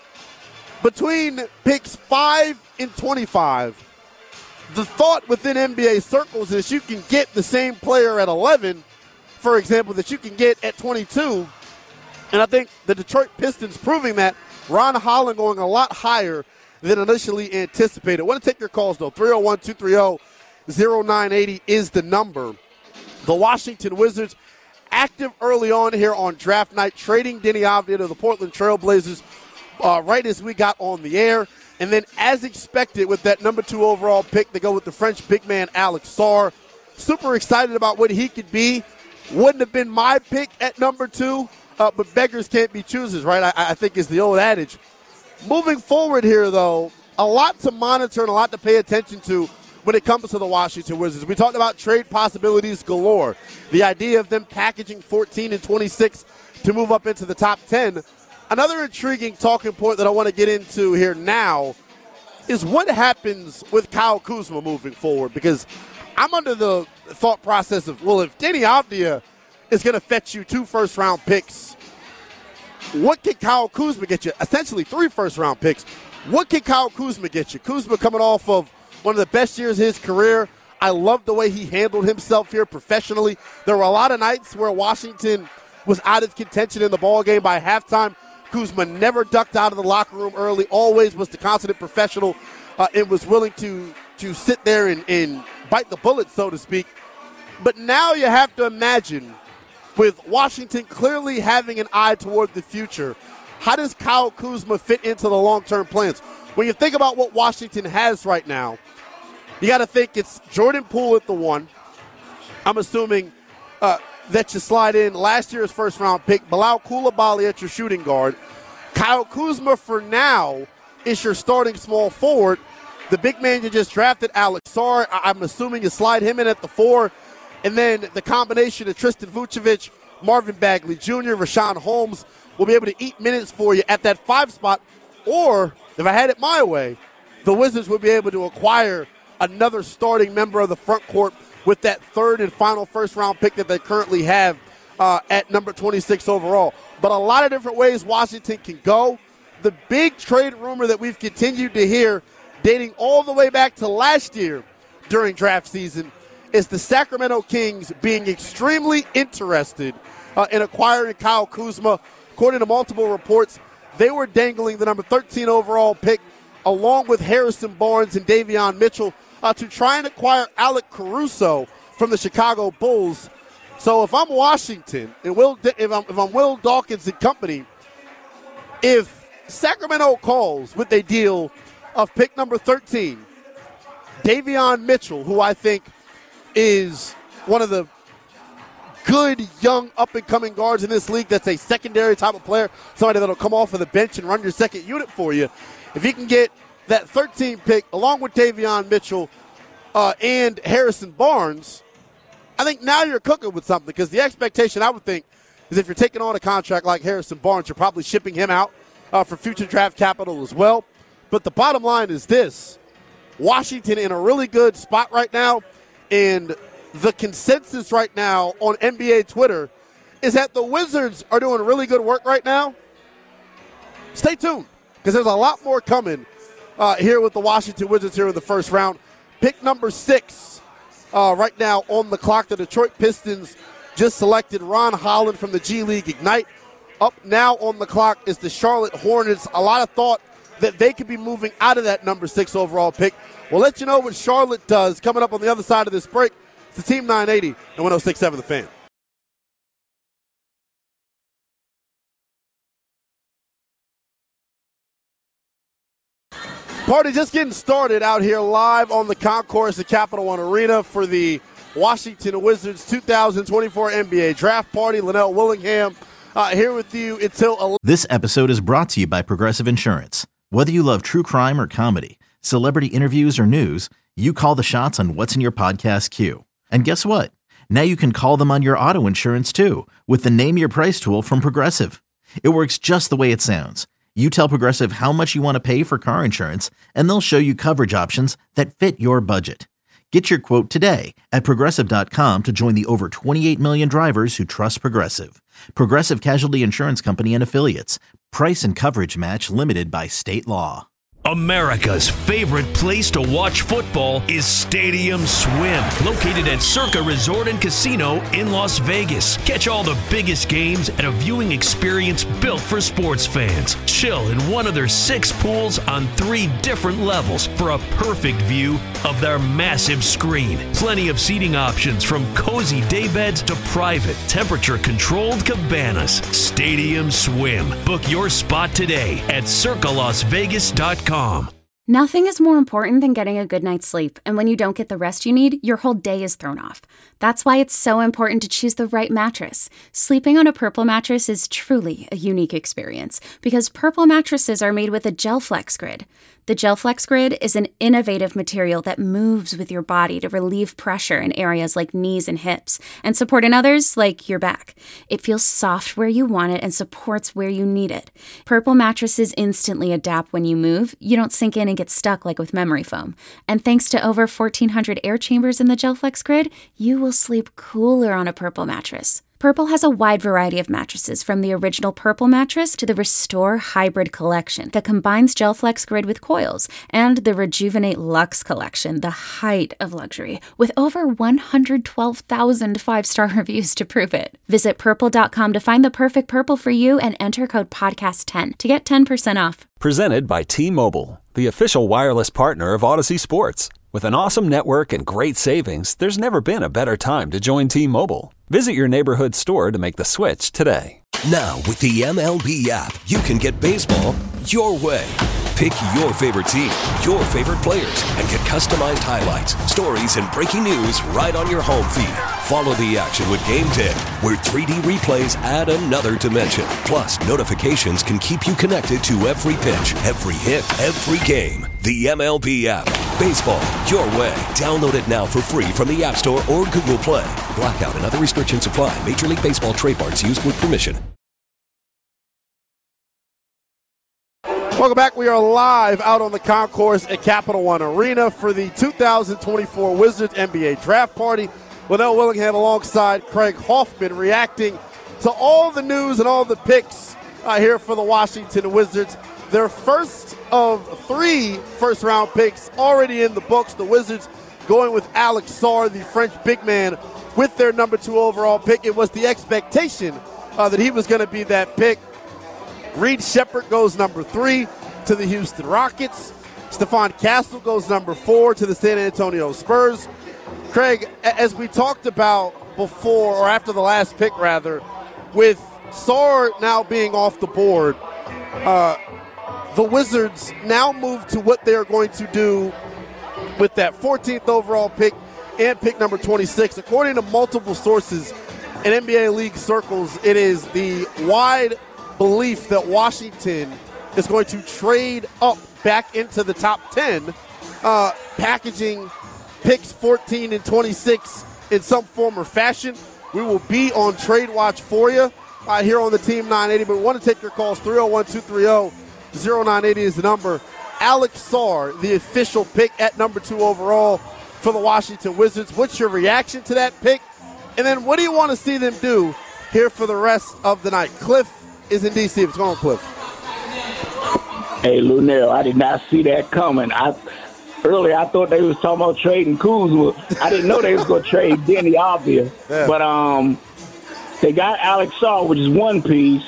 Between picks five and twenty-five, the thought within N B A circles is you can get the same player at eleven, for example, that you can get at twenty-two. And I think the Detroit Pistons proving that. Ron Holland going a lot higher than initially anticipated. I want to take your calls, though. three oh one, two three oh, oh nine eight oh is the number. The Washington Wizards active early on here on draft night, trading Deni Avdija to the Portland Trailblazers uh, right as we got on the air. And then, as expected, with that number two overall pick, they go with the French big man, Alex Sarr. Super excited about what he could be. Wouldn't have been my pick at number two, uh, but beggars can't be choosers, right? I, I think is the old adage. Moving forward here, though, a lot to monitor and a lot to pay attention to when it comes to the Washington Wizards. We talked about trade possibilities galore. The idea of them packaging fourteen and twenty-six to move up into the top ten. Another intriguing talking point that I want to get into here now is what happens with Kyle Kuzma moving forward, because I'm under the thought process of, well, if Deni Avdija is going to fetch you two first-round picks, what can Kyle Kuzma get you? Essentially three first-round picks. What can Kyle Kuzma get you? Kuzma coming off of one of the best years of his career. I love the way he handled himself here professionally. There were a lot of nights where Washington was out of contention in the ballgame by halftime. Kuzma never ducked out of the locker room early, always was the consummate professional, uh, and was willing to to sit there and, and bite the bullet, so to speak. But now you have to imagine, with Washington clearly having an eye toward the future, how does Kyle Kuzma fit into the long-term plans? When you think about what Washington has right now, you got to think it's Jordan Poole at the one. I'm assuming uh, that you slide in last year's first-round pick, Bilal Coulibaly at your shooting guard. Kyle Kuzma, for now, is your starting small forward. The big man you just drafted, Alex Sarr, I'm assuming you slide him in at the four. And then the combination of Tristan Vucevic, Marvin Bagley Junior, Rashawn Holmes will be able to eat minutes for you at that five spot. Or, if I had it my way, the Wizards would be able to acquire another starting member of the front court with that third and final first-round pick that they currently have uh, at number twenty-six overall. But a lot of different ways Washington can go. The big trade rumor that we've continued to hear, dating all the way back to last year during draft season, is the Sacramento Kings being extremely interested uh, in acquiring Kyle Kuzma. According to multiple reports, they were dangling the number thirteen overall pick along with Harrison Barnes and Davion Mitchell uh, to try and acquire Alec Caruso from the Chicago Bulls. So if I'm Washington, and Will, if I'm, if I'm Will Dawkins and company, if Sacramento calls with a deal of pick number thirteen, Davion Mitchell, who I think is one of the good, young, up-and-coming guards in this league that's a secondary type of player, somebody that'll come off of the bench and run your second unit for you. If you can get that thirteen pick along with Davion Mitchell uh, and Harrison Barnes, I think now you're cooking with something, because the expectation, I would think, is if you're taking on a contract like Harrison Barnes, you're probably shipping him out uh, for future draft capital as well. But the bottom line is this. Washington in a really good spot right now, and the consensus right now on N B A Twitter is that the Wizards are doing really good work right now. Stay tuned, because there's a lot more coming uh, here with the Washington Wizards here in the first round. Pick number six uh, right now on the clock. The Detroit Pistons just selected Ron Holland from the G League Ignite. Up now on the clock is the Charlotte Hornets. A lot of thought that they could be moving out of that number six overall pick. We'll let you know what Charlotte does coming up on the other side of this break. It's the Team nine eighty and one oh six point seven The Fan. Party just getting started out here live on the concourse at Capital One Arena for the Washington Wizards two thousand twenty-four N B A Draft Party. Linnell Willingham uh, here with you until eleven. This episode is brought to you by Progressive Insurance. Whether you love true crime or comedy, celebrity interviews or news, you call the shots on what's in your podcast queue. And guess what? Now you can call them on your auto insurance too with the Name Your Price tool from Progressive. It works just the way it sounds. You tell Progressive how much you want to pay for car insurance, and they'll show you coverage options that fit your budget. Get your quote today at Progressive dot com to join the over twenty-eight million drivers who trust Progressive. Progressive Casualty Insurance Company and Affiliates. Price and coverage match limited by state law. America's favorite place to watch football is Stadium Swim, located at Circa Resort and Casino in Las Vegas. Catch all the biggest games at a viewing experience built for sports fans. Chill in one of their six pools on three different levels for a perfect view of their massive screen. Plenty of seating options, from cozy daybeds to private, temperature-controlled cabanas. Stadium Swim. Book your spot today at circa las vegas dot com. Nothing is more important than getting a good night's sleep, and when you don't get the rest you need, your whole day is thrown off. That's why it's so important to choose the right mattress. Sleeping on a Purple mattress is truly a unique experience, because Purple mattresses are made with a GelFlex Grid. The GelFlex Grid is an innovative material that moves with your body to relieve pressure in areas like knees and hips, and support in others like your back. It feels soft where you want it and supports where you need it. Purple mattresses instantly adapt when you move. You don't sink in and get stuck like with memory foam. And thanks to over fourteen hundred air chambers in the GelFlex Grid, you will sleep cooler on a Purple mattress. Purple has a wide variety of mattresses, from the original Purple mattress to the Restore Hybrid collection that combines GelFlex Grid with coils, and the Rejuvenate Luxe collection, the height of luxury, with over one hundred twelve thousand five-star reviews to prove it. Visit purple dot com to find the perfect Purple for you and enter code podcast ten to get ten percent off. Presented by T-Mobile, the official wireless partner of Odyssey Sports. With an awesome network and great savings, there's never been a better time to join T-Mobile. Visit your neighborhood store to make the switch today. Now, with the M L B app, you can get baseball your way. Pick your favorite team, your favorite players, and get customized highlights, stories, and breaking news right on your home feed. Follow the action with Game ten, where three D replays add another dimension. Plus, notifications can keep you connected to every pitch, every hit, every game. The M L B app. Baseball your way. Download it now for free from the App Store or Google Play. Blackout and other restrictions apply. Major League Baseball trademarks used with permission. Welcome back. We are live out on the concourse at Capital One Arena for the two thousand twenty-four Wizards N B A Draft Party. Linnell Willingham alongside Craig Hoffman reacting to all the news and all the picks uh, here for the Washington Wizards. Their first of three first-round picks already in the books. The Wizards going with Alex Sarr, the French big man, with their number two overall pick. It was the expectation uh, that he was going to be that pick. Reed Sheppard goes number three to the Houston Rockets. Stephon Castle goes number four to the San Antonio Spurs. Craig, as we talked about before, or after the last pick rather, with Sarr now being off the board, uh, the Wizards now move to what they are going to do with that fourteenth overall pick and pick number twenty-six. According to multiple sources in N B A league circles, it is the wide belief that Washington is going to trade up back into the top ten, uh, packaging picks fourteen and twenty-six in some form or fashion. We will be on Trade Watch for you uh, here on the Team nine eighty, but we want to take your calls. Three oh one, two three oh, oh nine eight oh is the number. Alex Sarr, the official pick at number two overall for the Washington Wizards. What's your reaction to that pick? And then what do you want to see them do here for the rest of the night? Cliff is in D C. What's going on, Cliff? Hey, Lunell, I did not see that coming. I Earlier, I thought they was talking about trading Kuzma. I didn't know they was going to trade Deni Avdija. Yeah. But um, they got Alex Sarr, which is one piece.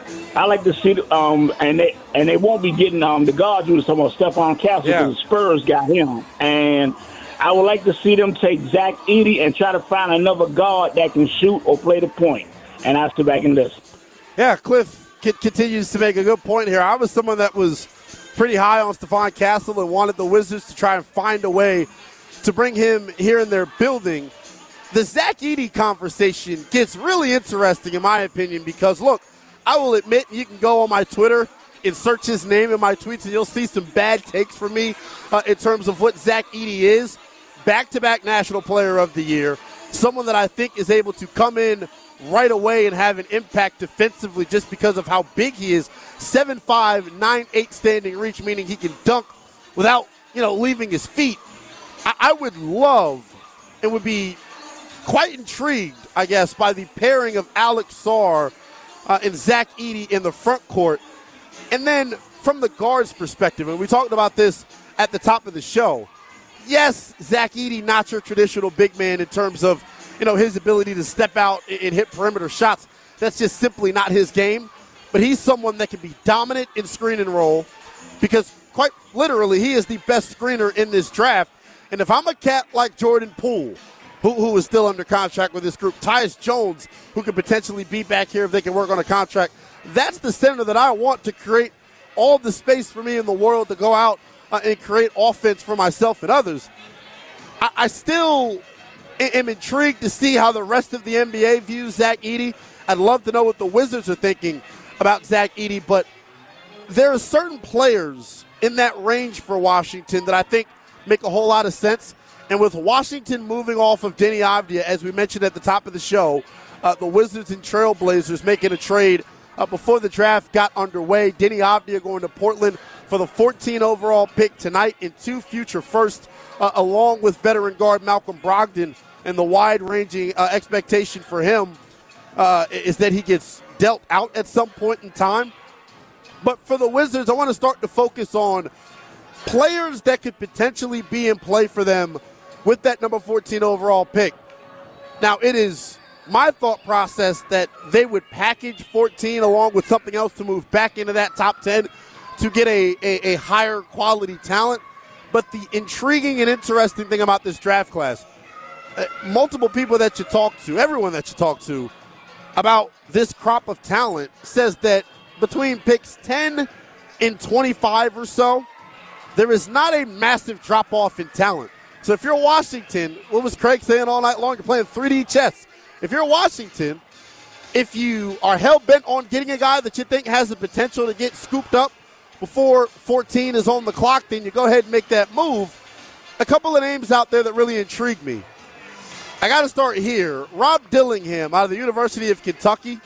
I like to see, um, and they and they won't be getting um the guards. You were talking about Stephon Castle yeah. because the Spurs got him. And I would like to see them take Zach Edey and try to find another guard that can shoot or play the point. And I'll sit back and listen. Yeah, Cliff continues to make a good point here. I was someone that was pretty high on Stephon Castle and wanted the Wizards to try and find a way to bring him here in their building. The Zach Edey conversation gets really interesting, in my opinion, because, look, I will admit, you can go on my Twitter and search his name in my tweets, and you'll see some bad takes from me uh, in terms of what Zach Edey is. Back-to-back National Player of the Year, someone that I think is able to come in right away and have an impact defensively just because of how big he is. seven five, nine eight standing reach, meaning he can dunk without, you know, leaving his feet. I, I would love and would be quite intrigued, I guess, by the pairing of Alex Sarr uh, and Zach Edey in the front court. And then from the guards' perspective, and we talked about this at the top of the show, yes, Zach Edey, not your traditional big man in terms of, you know, his ability to step out and hit perimeter shots. That's just simply not his game. But he's someone that can be dominant in screen and roll because, quite literally, he is the best screener in this draft. And if I'm a cat like Jordan Poole, who, who is still under contract with this group, Tyus Jones, who could potentially be back here if they can work on a contract, that's the center that I want to create all the space for me in the world to go out uh, and create offense for myself and others. I, I still am intrigued to see how the rest of the N B A views Zach Edey. I'd love to know what the Wizards are thinking about Zach Edey, but there are certain players in that range for Washington that I think make a whole lot of sense. And with Washington moving off of Deni Avdija, as we mentioned at the top of the show, uh, the Wizards and Trailblazers making a trade uh, before the draft got underway. Deni Avdija going to Portland for the fourteen overall pick tonight and two future firsts, uh, along with veteran guard Malcolm Brogdon. And the wide-ranging uh, expectation for him uh, is that he gets dealt out at some point in time. But for the Wizards, I want to start to focus on players that could potentially be in play for them with that number fourteen overall pick. Now, it is my thought process that they would package fourteen along with something else to move back into that top ten to get a, a, a higher quality talent. But the intriguing and interesting thing about this draft class, uh, multiple people that you talk to, everyone that you talk to about this crop of talent says that between picks ten and twenty-five or so, there is not a massive drop-off in talent. So if you're Washington, what was Craig saying all night long? You're playing three D chess. If you're Washington, if you are hell-bent on getting a guy that you think has the potential to get scooped up before fourteen is on the clock, then you go ahead and make that move. A couple of names out there that really intrigue me. I got to start here. Rob Dillingham out of the University of Kentucky.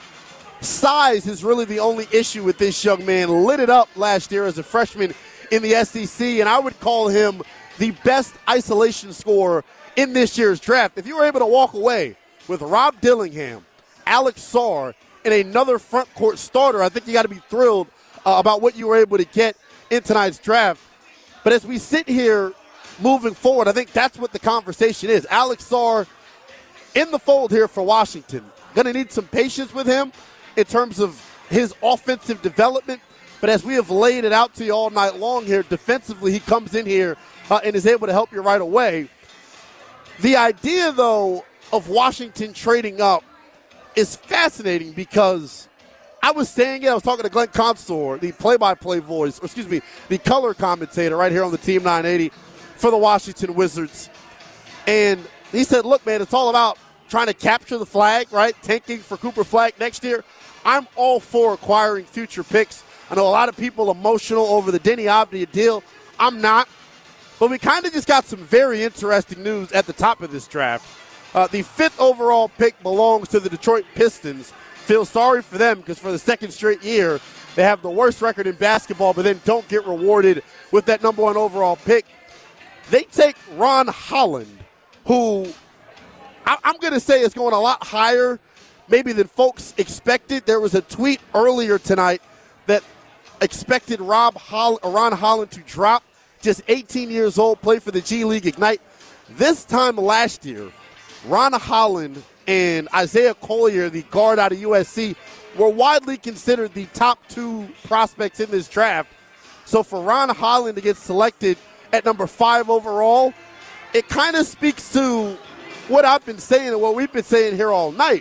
Size is really the only issue with this young man. Lit it up last year as a freshman in the S E C, and I would call him the best isolation scorer in this year's draft. If you were able to walk away with Rob Dillingham, Alex Sarr, and another front court starter, I think you got to be thrilled uh, about what you were able to get in tonight's draft. But as we sit here moving forward, I think that's what the conversation is. Alex Sarr in the fold here for Washington. Going to need some patience with him in terms of his offensive development. But as we have laid it out to you all night long here, defensively he comes in here uh, and is able to help you right away. The idea, though, of Washington trading up is fascinating because I was saying it, I was talking to Glenn Consor, the play-by-play voice, or excuse me, the color commentator right here on the Team nine eighty for the Washington Wizards. And he said, look, man, it's all about trying to capture the flag, right? Tanking for Cooper Flagg next year. I'm all for acquiring future picks. I know a lot of people emotional over the Deni Avdija deal. I'm not. But we kind of just got some very interesting news at the top of this draft. Uh, the fifth overall pick belongs to the Detroit Pistons. Feel sorry for them because for the second straight year, they have the worst record in basketball, but then don't get rewarded with that number one overall pick. They take Ron Holland, who I- I'm going to say is going a lot higher maybe than folks expected. There was a tweet earlier tonight that expected Rob Holl- Ron Holland to drop. Just eighteen years old, played for the G League Ignite. This time last year, Ron Holland and Isaiah Collier, the guard out of U S C, were widely considered the top two prospects in this draft. So for Ron Holland to get selected at number five overall, it kind of speaks to what I've been saying and what we've been saying here all night.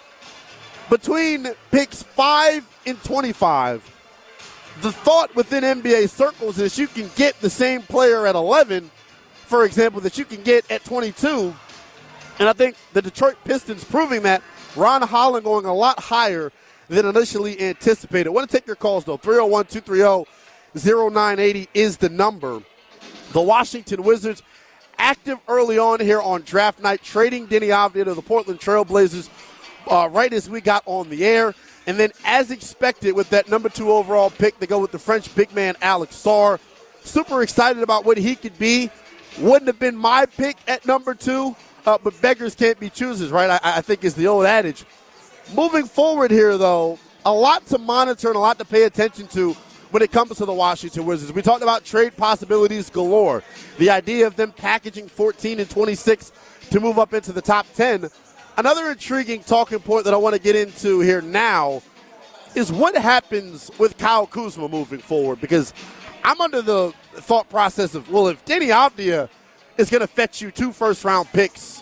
Between picks five and twenty-five, the thought within N B A circles is you can get the same player at eleven, for example, that you can get at twenty-two. And I think the Detroit Pistons proving that. Ron Holland going a lot higher than initially anticipated. I want to take your calls, though. three oh one, two three oh, oh nine eight oh is the number. The Washington Wizards active early on here on draft night, trading Deni Avdija to the Portland Trail Blazers uh, right as we got on the air. And then, as expected, with that number two overall pick, they go with the French big man, Alex Sarr. Super excited about what he could be. Wouldn't have been my pick at number two, uh, but beggars can't be choosers, right? I, I think is the old adage. Moving forward here, though, a lot to monitor and a lot to pay attention to when it comes to the Washington Wizards. We talked about trade possibilities galore. The idea of them packaging fourteen and twenty-six to move up into the top ten. Another intriguing talking point that I want to get into here now is what happens with Kyle Kuzma moving forward, because I'm under the thought process of, well, if Deni Avdija is going to fetch you two first-round picks,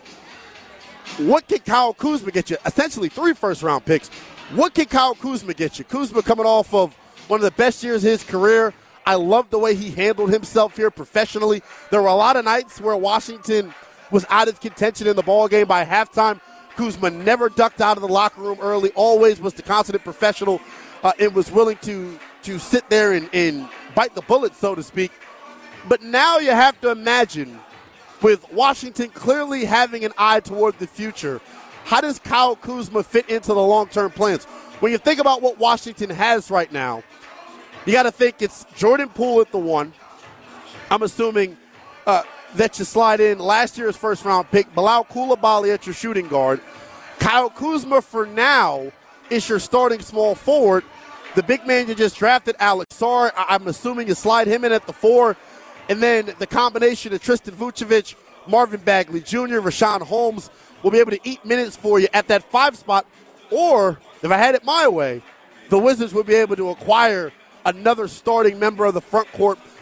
what can Kyle Kuzma get you? Essentially three first-round picks. What can Kyle Kuzma get you? Kuzma coming off of one of the best years of his career. I love the way he handled himself here professionally. There were a lot of nights where Washington was out of contention in the ballgame by halftime. Kuzma never ducked out of the locker room early, always was the consummate professional uh, and was willing to, to sit there and, and bite the bullet, so to speak. But now you have to imagine, with Washington clearly having an eye toward the future, how does Kyle Kuzma fit into the long-term plans? When you think about what Washington has right now, you got to think it's Jordan Poole at the one. I'm assuming uh, that you slide in last year's first-round pick, Bilal Coulibaly at your shooting guard. Kyle Kuzma, for now, is your starting small forward. The big man you just drafted, Alex Sarr, I'm assuming you slide him in at the four. And then the combination of Tristan Vucevic, Marvin Bagley Junior, Rashawn Holmes will be able to eat minutes for you at that five spot. Or, if I had it my way, the Wizards would be able to acquire another starting member of the front court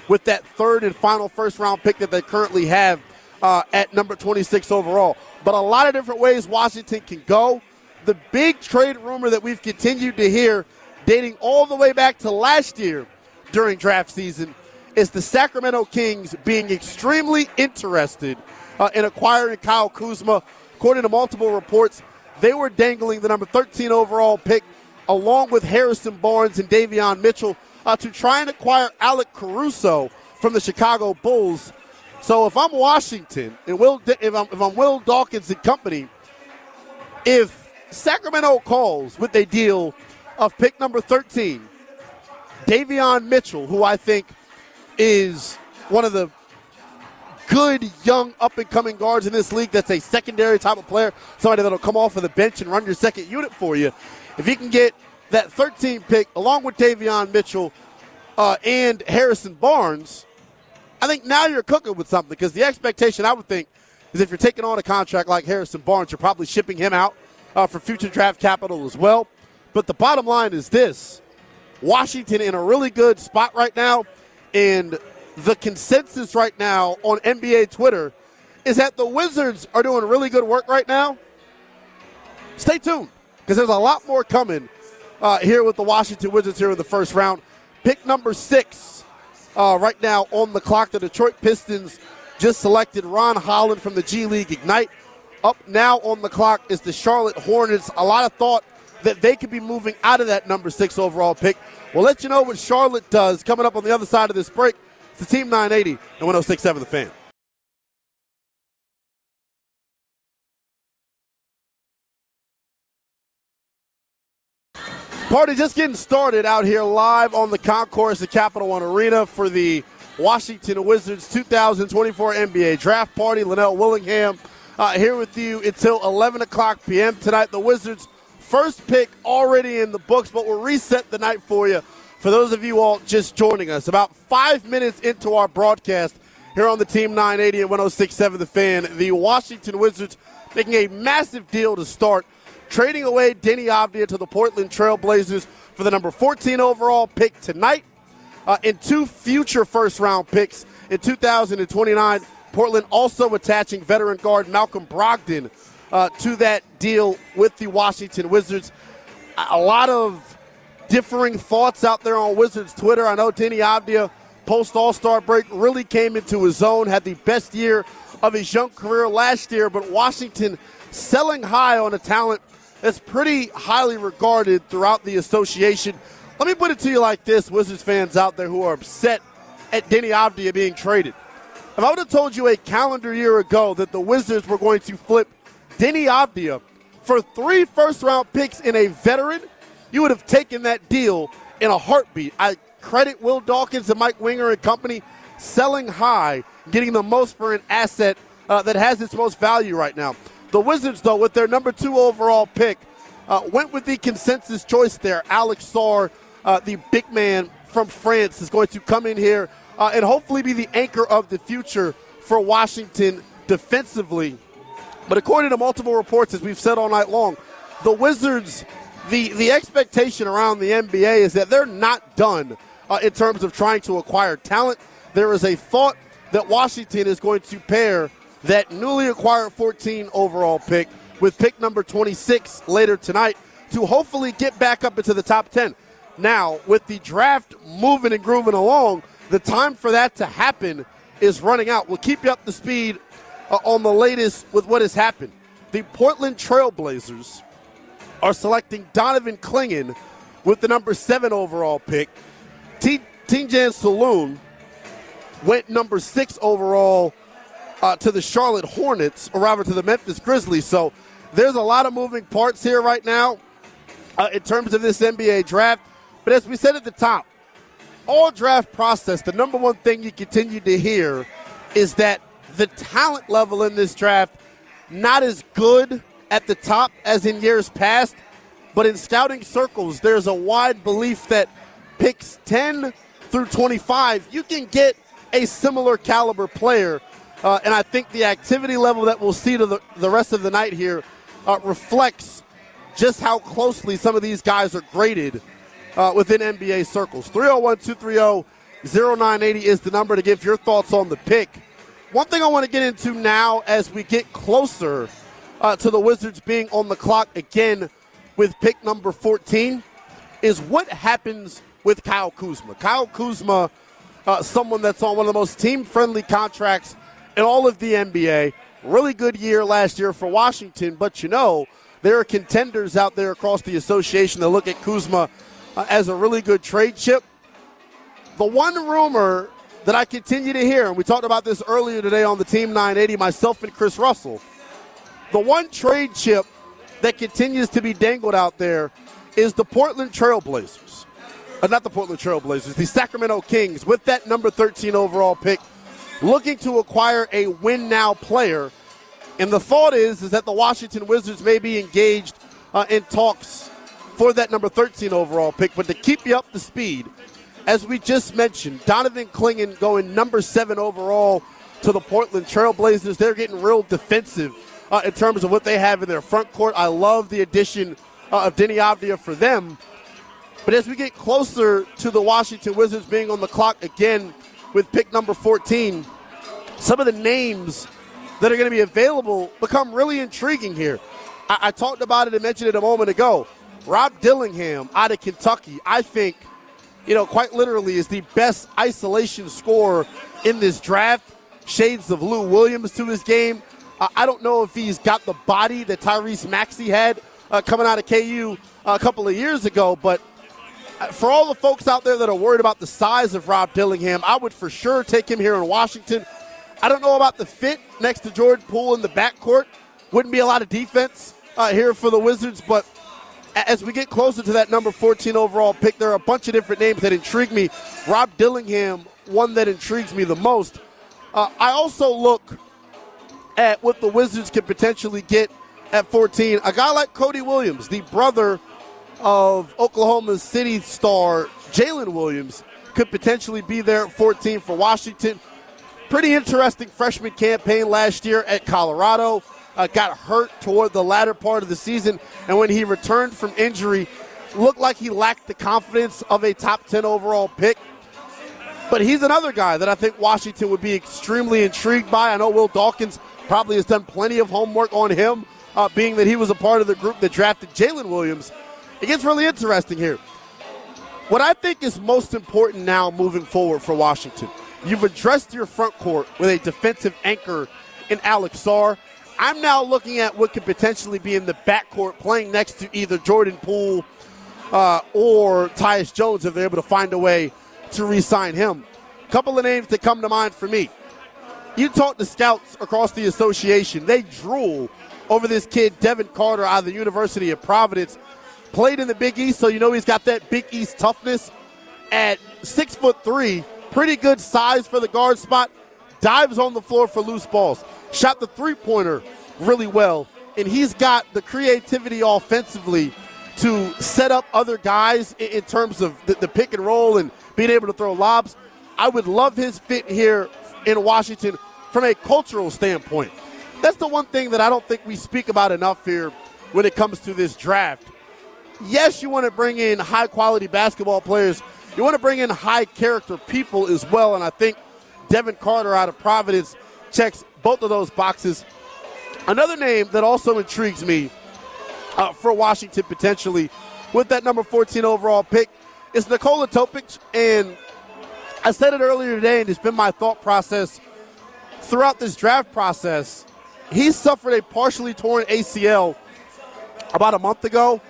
with that third and final first-round pick that they currently have uh, at number twenty-six overall. But a lot of different ways Washington can go. The big trade rumor that we've continued to hear dating all the way back to last year during draft season is the Sacramento Kings being extremely interested uh, in acquiring Kyle Kuzma. According to multiple reports, they were dangling the number thirteen overall pick along with Harrison Barnes and Davion Mitchell uh, to try and acquire Alec Caruso from the Chicago Bulls. So if I'm Washington and Will, if I'm, if I'm Will Dawkins and company, if Sacramento calls with a deal of pick number thirteen, Davion Mitchell, who I think is one of the good young up-and-coming guards in this league, that's a secondary type of player, somebody that'll come off of the bench and run your second unit for you. If you can get that thirteen pick along with Davion Mitchell uh, and Harrison Barnes, I think now you're cooking with something, because the expectation, I would think, is if you're taking on a contract like Harrison Barnes, you're probably shipping him out uh, for future draft capital as well. But the bottom line is this: Washington in a really good spot right now, and the consensus right now on N B A Twitter is that the Wizards are doing really good work right now. Stay tuned, because there's a lot more coming uh, here with the Washington Wizards here in the first round. Pick number six uh, right now on the clock. The Detroit Pistons just selected Ron Holland from the G League Ignite. Up now on the clock is the Charlotte Hornets. A lot of thought that they could be moving out of that number six overall pick. We'll let you know what Charlotte does coming up on the other side of this break. It's the Team nine eighty and one oh six point seven The Fan. Party just getting started out here live on the concourse at Capital One Arena for the Washington Wizards two thousand twenty-four N B A Draft Party. Linnell Willingham uh, here with you until eleven o'clock p.m. tonight. The Wizards' first pick already in the books, but we'll reset the night for you. For those of you all just joining us, about five minutes into our broadcast here on the Team nine eighty and one oh six point seven The Fan, the Washington Wizards making a massive deal to start, trading away Deni Avdija to the Portland Trail Blazers for the number fourteen overall pick tonight, uh, and two future first-round picks in two thousand twenty-nine. Portland also attaching veteran guard Malcolm Brogdon uh, to that deal with the Washington Wizards. A lot of differing thoughts out there on Wizards Twitter. I know Deni Avdija, post-All-Star break, really came into his own, had the best year of his young career last year, but Washington selling high on a talent that's pretty highly regarded throughout the association. Let me put it to you like this, Wizards fans out there who are upset at Deni Avdija being traded. If I would have told you a calendar year ago that the Wizards were going to flip Deni Avdija for three first-round picks in a veteran, you would have taken that deal in a heartbeat. I credit Will Dawkins and Mike Winger and company selling high, getting the most for an asset uh, that has its most value right now. The Wizards, though, with their number two overall pick, uh, went with the consensus choice there. Alex Sarr, uh, the big man from France, is going to come in here uh, and hopefully be the anchor of the future for Washington defensively. But according to multiple reports, as we've said all night long, the Wizards, the, the expectation around the N B A is that they're not done uh, in terms of trying to acquire talent. There is a thought that Washington is going to pair that newly acquired fourteen overall pick with pick number twenty-six later tonight to hopefully get back up into the top ten. Now, with the draft moving and grooving along, the time for that to happen is running out. We'll keep you up to speed uh, on the latest with what has happened. The Portland Trail Blazers are selecting Donovan Clingan with the number seven overall pick. T- Tinjan Saloon went number six overall Uh, to the Charlotte Hornets, or rather to the Memphis Grizzlies. So there's a lot of moving parts here right now uh, in terms of this N B A draft. But as we said at the top, all draft process, the number one thing you continue to hear is that the talent level in this draft, not as good at the top as in years past, but in scouting circles, there's a wide belief that picks ten through twenty-five, you can get a similar caliber player. Uh, and I think the activity level that we'll see to the, the rest of the night here uh, reflects just how closely some of these guys are graded uh, within N B A circles. three oh one, two three oh, oh nine eight oh is the number to give your thoughts on the pick. One thing I want to get into now as we get closer uh, to the Wizards being on the clock again with pick number fourteen is what happens with Kyle Kuzma. Kyle Kuzma, uh, someone that's on one of the most team-friendly contracts in all of the N B A. Really good year last year for Washington, but you know, there are contenders out there across the association that look at Kuzma uh, as a really good trade chip. The one rumor that I continue to hear, and we talked about this earlier today on the Team nine eighty, myself and Chris Russell, the one trade chip that continues to be dangled out there is the Portland Trailblazers. Uh, not the Portland Trailblazers, the Sacramento Kings, with that number thirteen overall pick, looking to acquire a win-now player. And the thought is, is that the Washington Wizards may be engaged uh, in talks for that number thirteen overall pick. But to keep you up to speed, as we just mentioned, Donovan Clingan going number seven overall to the Portland Trailblazers. They're getting real defensive uh, in terms of what they have in their front court. I love the addition uh, of Deni Avdija for them. But as we get closer to the Washington Wizards being on the clock again with pick number fourteen, some of the names that are going to be available become really intriguing here. I, I talked about it and mentioned it a moment ago. Rob Dillingham out of Kentucky, I think, you know, quite literally is the best isolation scorer in this draft. Shades of Lou Williams to his game. Uh, I don't know if he's got the body that Tyrese Maxey had uh, coming out of K U a couple of years ago, but for all the folks out there that are worried about the size of Rob Dillingham, I would for sure take him here in Washington. I don't know about the fit next to Jordan Poole in the backcourt. Wouldn't be a lot of defense uh, here for the Wizards, but as we get closer to that number fourteen overall pick, there are a bunch of different names that intrigue me. Rob Dillingham, one that intrigues me the most. Uh, I also look at what the Wizards could potentially get at fourteen. A guy like Cody Williams, the brother of Oklahoma City star Jalen Williams, could potentially be there at fourteen for Washington. Pretty interesting freshman campaign last year at Colorado. Uh, got hurt toward the latter part of the season, and when he returned from injury, looked like he lacked the confidence of a top ten overall pick. But he's another guy that I think Washington would be extremely intrigued by. I know Will Dawkins probably has done plenty of homework on him, uh, being that he was a part of the group that drafted Jalen Williams. It gets really interesting here. What I think is most important now moving forward for Washington, you've addressed your front court with a defensive anchor in Alex Sarr. I'm now looking at what could potentially be in the backcourt playing next to either Jordan Poole uh, or Tyus Jones if they're able to find a way to re-sign him. A couple of names that come to mind for me. You talk to scouts across the association. They drool over this kid, Devin Carter, out of the University of Providence. Played in the Big East, so you know he's got that Big East toughness. At six foot three, pretty good size for the guard spot. Dives on the floor for loose balls. Shot the three-pointer really well. And he's got the creativity offensively to set up other guys in, in terms of the, the pick and roll and being able to throw lobs. I would love his fit here in Washington from a cultural standpoint. That's the one thing that I don't think we speak about enough here when it comes to this draft. Yes, you want to bring in high-quality basketball players. You want to bring in high-character people as well, and I think Devin Carter out of Providence checks both of those boxes. Another name that also intrigues me uh, for Washington potentially with that number fourteen overall pick is Nikola Topic, and I said it earlier today, and it's been my thought process throughout this draft process. He suffered a partially torn A C L about a month ago,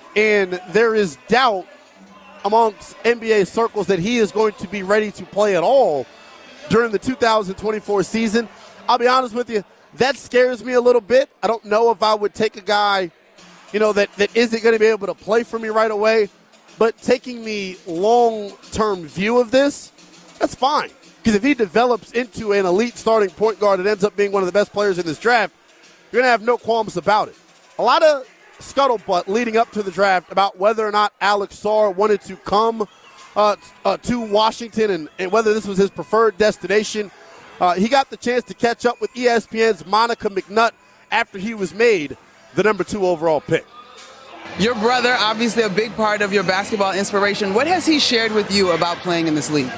and there is doubt amongst N B A circles that he is going to be ready to play at all during the two thousand twenty-four season. I'll be honest with you, that scares me a little bit. I don't know if I would take a guy, you know, that, that isn't going to be able to play for me right away. But taking the long-term view of this, that's fine. Because if he develops into an elite starting point guard and ends up being one of the best players in this draft, you're going to have no qualms about it. A lot of scuttlebutt leading up to the draft about whether or not Alex Sarr wanted to come uh, uh, to Washington and, and whether this was his preferred destination. Uh, he got the chance to catch up with E S P N's Monica McNutt after he was made the number two overall pick. Your brother, obviously a big part of your basketball inspiration. What has he shared with you about playing in this league?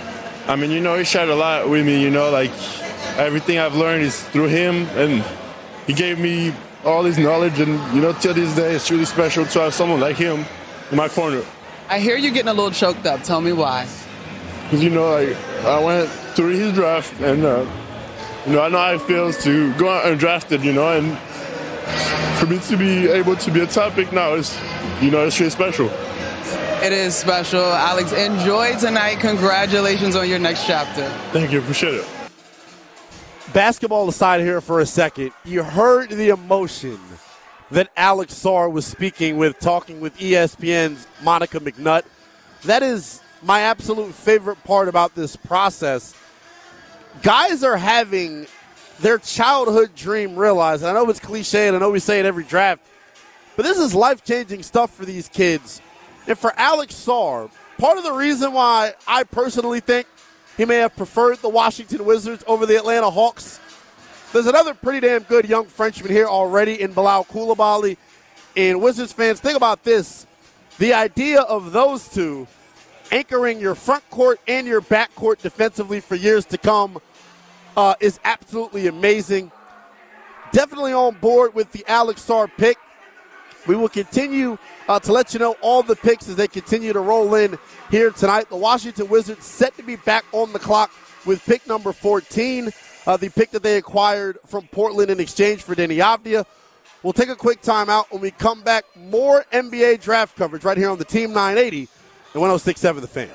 I mean, you know, he shared a lot with me, you know, like everything I've learned is through him, and he gave me all his knowledge, and, you know, till this day, it's really special to have someone like him in my corner. I hear you getting a little choked up. Tell me why. Because, you know, like, I went through his draft, and, uh, you know, I know how it feels to go out undrafted, you know, and for me to be able to be a top pick now is, you know, it's really special. It is special. Alex, enjoy tonight. Congratulations on your next chapter. Thank you. Appreciate it. Basketball aside here for a second, you heard the emotion that Alex Sarr was speaking with, talking with E S P N's Monica McNutt. That is my absolute favorite part about this process. Guys are having their childhood dream realized. I know it's cliche, and I know we say it every draft, but this is life-changing stuff for these kids. And for Alex Sarr, part of the reason why I personally think he may have preferred the Washington Wizards over the Atlanta Hawks, there's another pretty damn good young Frenchman here already in Bilal Coulibaly. And Wizards fans, think about this. The idea of those two anchoring your front court and your back court defensively for years to come uh, is absolutely amazing. Definitely on board with the Alex Sarr pick. We will continue uh, to let you know all the picks as they continue to roll in here tonight. The Washington Wizards set to be back on the clock with pick number fourteen, uh, the pick that they acquired from Portland in exchange for Deni Avdija. We'll take a quick timeout. When we come back, more N B A draft coverage right here on the Team nine eighty and one oh six point seven The Fan.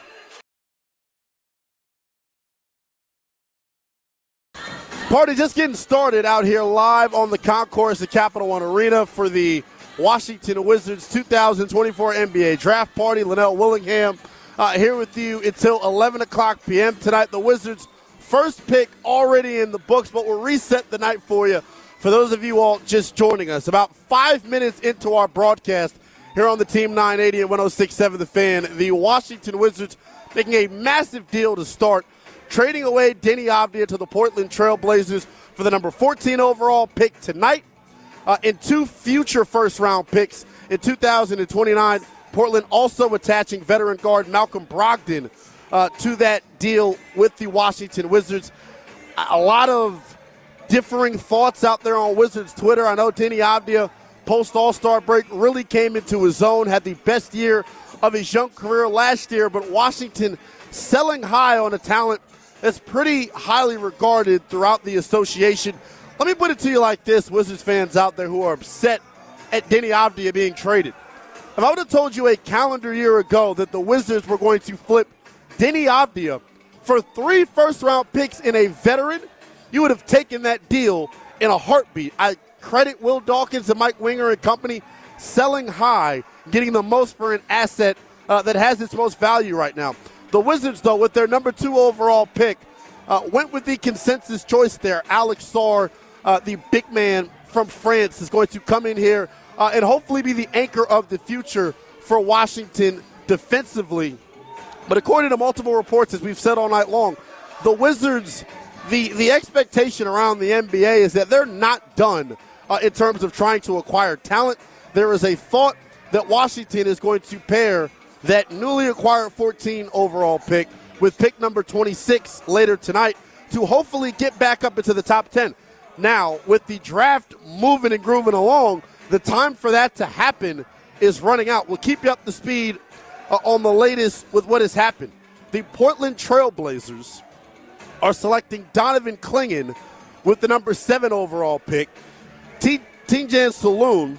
Party just getting started out here live on the concourse at Capital One Arena for the Washington Wizards two thousand twenty-four N B A Draft Party. Linnell Willingham uh, here with you until eleven o'clock p.m. tonight. The Wizards' first pick already in the books, but we'll reset the night for you. For those of you all just joining us, about five minutes into our broadcast here on the Team nine eighty and one oh six point seven The Fan, the Washington Wizards making a massive deal to start, trading away Deni Avdija to the Portland Trail Blazers for the number fourteen overall pick tonight. Uh, and two future first-round picks in two thousand twenty-nine. Portland also attaching veteran guard Malcolm Brogdon uh, to that deal with the Washington Wizards. A lot of differing thoughts out there on Wizards Twitter. I know Deni Avdija, post-All-Star break, really came into his own, had the best year of his young career last year, but Washington selling high on a talent that's pretty highly regarded throughout the association. Let me put it to you like this, Wizards fans out there who are upset at Deni Avdija being traded. If I would have told you a calendar year ago that the Wizards were going to flip Deni Avdija for three first-round picks in a veteran, you would have taken that deal in a heartbeat. I credit Will Dawkins and Mike Winger and company selling high, getting the most for an asset uh, that has its most value right now. The Wizards, though, with their number two overall pick, uh, went with the consensus choice there. Alex Sarr, Uh, the big man from France, is going to come in here uh, and hopefully be the anchor of the future for Washington defensively. But according to multiple reports, as we've said all night long, the Wizards, the, the expectation around the N B A is that they're not done uh, in terms of trying to acquire talent. There is a thought that Washington is going to pair that newly acquired fourteen overall pick with pick number twenty-six later tonight to hopefully get back up into the top ten. Now, with the draft moving and grooving along, the time for that to happen is running out. We'll keep you up to speed uh, on the latest with what has happened. The Portland Trail Blazers are selecting Donovan Clingan with the number seven overall pick. T- Tinjan Saloon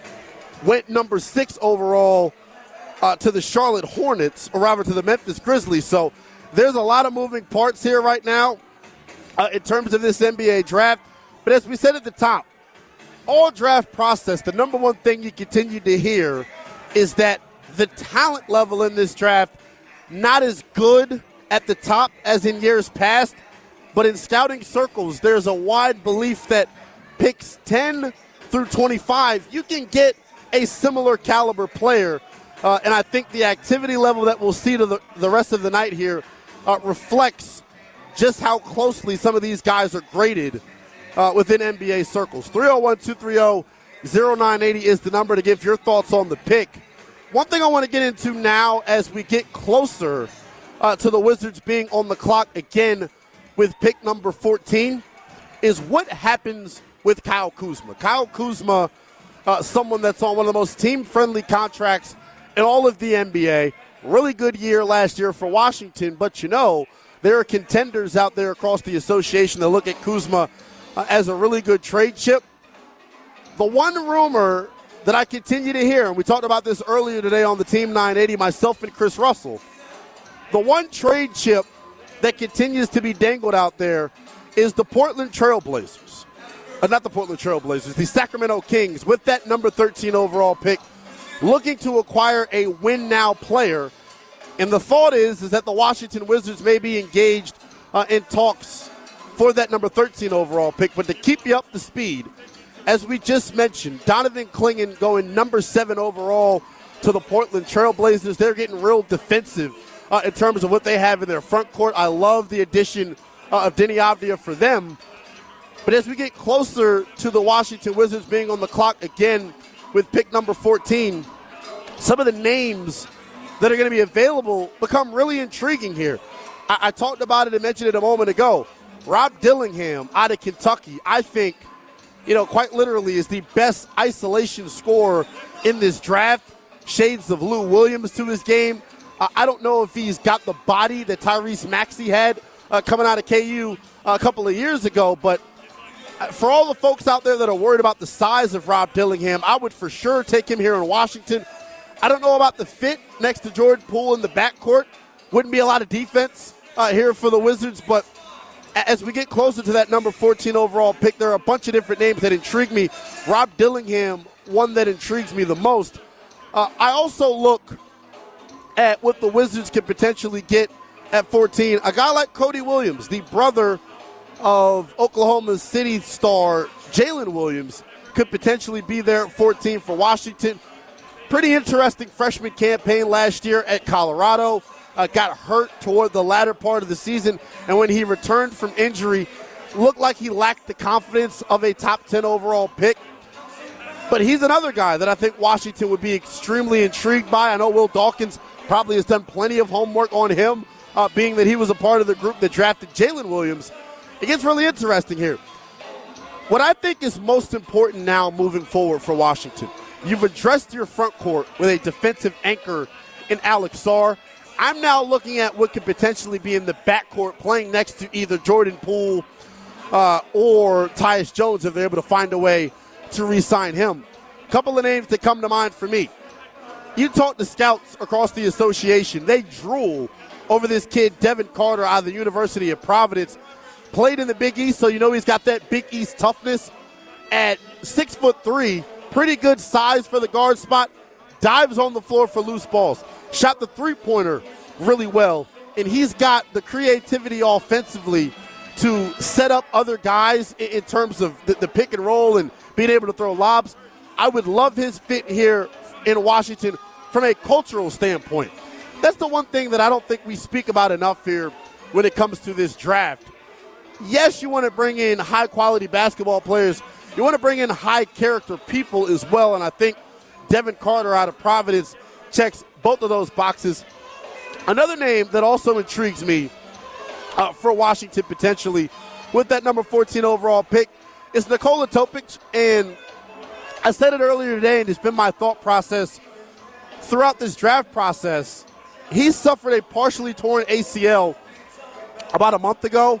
went number six overall uh, to the Charlotte Hornets, or rather to the Memphis Grizzlies. So there's a lot of moving parts here right now uh, in terms of this N B A draft. But as we said at the top, all draft process, the number one thing you continue to hear is that the talent level in this draft not as good at the top as in years past, but in scouting circles, there's a wide belief that picks ten through twenty-five, you can get a similar caliber player. Uh, and I think the activity level that we'll see to the, the rest of the night here uh, reflects just how closely some of these guys are graded Uh, within N B A circles. three oh one, two three oh, oh nine eight oh is the number to give your thoughts on the pick. One thing I want to get into now as we get closer uh, to the Wizards being on the clock again with pick number fourteen is what happens with Kyle Kuzma. Kyle Kuzma, uh, someone that's on one of the most team-friendly contracts in all of the N B A. Really good year last year for Washington, but you know, there are contenders out there across the association that look at Kuzma uh, as a really good trade chip. The one rumor that I continue to hear, and we talked about this earlier today on the Team nine eighty, myself and Chris Russell, the one trade chip that continues to be dangled out there is the Portland Trailblazers. Uh, not the Portland Trailblazers, the Sacramento Kings, with that number thirteen overall pick, looking to acquire a win-now player. And the thought is, is that the Washington Wizards may be engaged uh, in talks for that number thirteen overall pick. But to keep you up to speed, as we just mentioned, Donovan Clingan going number seven overall to the Portland Trailblazers. They're getting real defensive uh, in terms of what they have in their front court. I love the addition uh, of Deni Avdija for them. But as we get closer to the Washington Wizards being on the clock again with pick number fourteen, some of the names that are going to be available become really intriguing here. I, I talked about it and mentioned it a moment ago. Rob Dillingham out of Kentucky, I think, you know, quite literally is the best isolation scorer in this draft. Shades of Lou Williams to his game. Uh, I don't know if he's got the body that Tyrese Maxey had uh, coming out of K U a couple of years ago, but for all the folks out there that are worried about the size of Rob Dillingham, I would for sure take him here in Washington. I don't know about the fit next to Jordan Poole in the backcourt. Wouldn't be a lot of defense uh, here for the Wizards, but as we get closer to that number fourteen overall pick, there are a bunch of different names that intrigue me. Rob Dillingham, one that intrigues me the most. Uh, I also look at what the Wizards could potentially get at fourteen. A guy like Cody Williams, the brother of Oklahoma City star Jalen Williams, could potentially be there at fourteen for Washington. Pretty interesting freshman campaign last year at Colorado. Uh, got hurt toward the latter part of the season, and when he returned from injury, looked like he lacked the confidence of a top ten overall pick. But he's another guy that I think Washington would be extremely intrigued by. I know Will Dawkins probably has done plenty of homework on him, uh, being that he was a part of the group that drafted Jalen Williams. It gets really interesting here. What I think is most important now moving forward for Washington, you've addressed your front court with a defensive anchor in Alex Sarr. I'm now looking at what could potentially be in the backcourt playing next to either Jordan Poole uh, or Tyus Jones if they're able to find a way to re-sign him. A couple of names that come to mind for me. You talk to scouts across the association. They drool over this kid, Devin Carter, out of the University of Providence. Played in the Big East, so you know he's got that Big East toughness. At six foot three, pretty good size for the guard spot. Dives on the floor for loose balls. Shot the three-pointer really well. And he's got the creativity offensively to set up other guys in, in terms of the, the pick and roll and being able to throw lobs. I would love his fit here in Washington from a cultural standpoint. That's the one thing that I don't think we speak about enough here when it comes to this draft. Yes, you want to bring in high-quality basketball players. You want to bring in high-character people as well, and I think Devin Carter out of Providence checks both of those boxes. Another name that also intrigues me uh, for Washington potentially with that number fourteen overall pick is Nikola Topic, and I said it earlier today, and it's been my thought process throughout this draft process. He suffered a partially torn A C L about a month ago,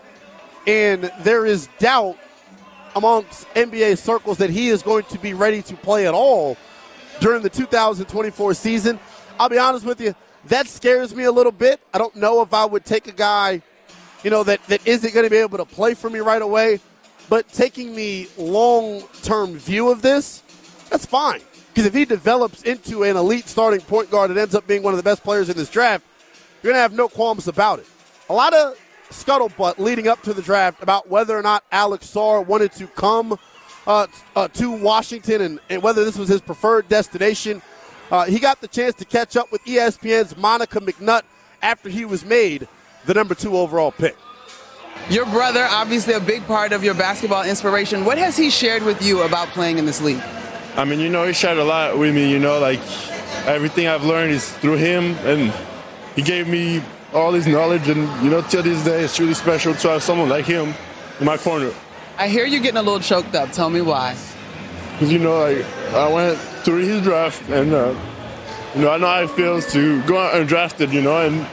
and there is doubt amongst N B A circles that he is going to be ready to play at all during the two thousand twenty-four season. I'll be honest with you, that scares me a little bit. I don't know if I would take a guy, you know, that, that isn't going to be able to play for me right away. But taking the long-term view of this, that's fine. Because if he develops into an elite starting point guard and ends up being one of the best players in this draft, you're going to have no qualms about it. A lot of scuttlebutt leading up to the draft about whether or not Alex Sarr wanted to come uh, uh, to Washington and, and whether this was his preferred destination. Uh, he got the chance to catch up with E S P N's Monica McNutt after he was made the number two overall pick. Your brother, obviously a big part of your basketball inspiration. What has he shared with you about playing in this league? I mean, you know, he shared a lot with me, you know, like everything I've learned is through him, and he gave me all his knowledge, and, you know, till this day, it's really special to have someone like him in my corner. I hear you getting a little choked up. Tell me why. Because, you know, like, I went through his draft, and, uh, you know, I know how it feels to go out undrafted, you know, and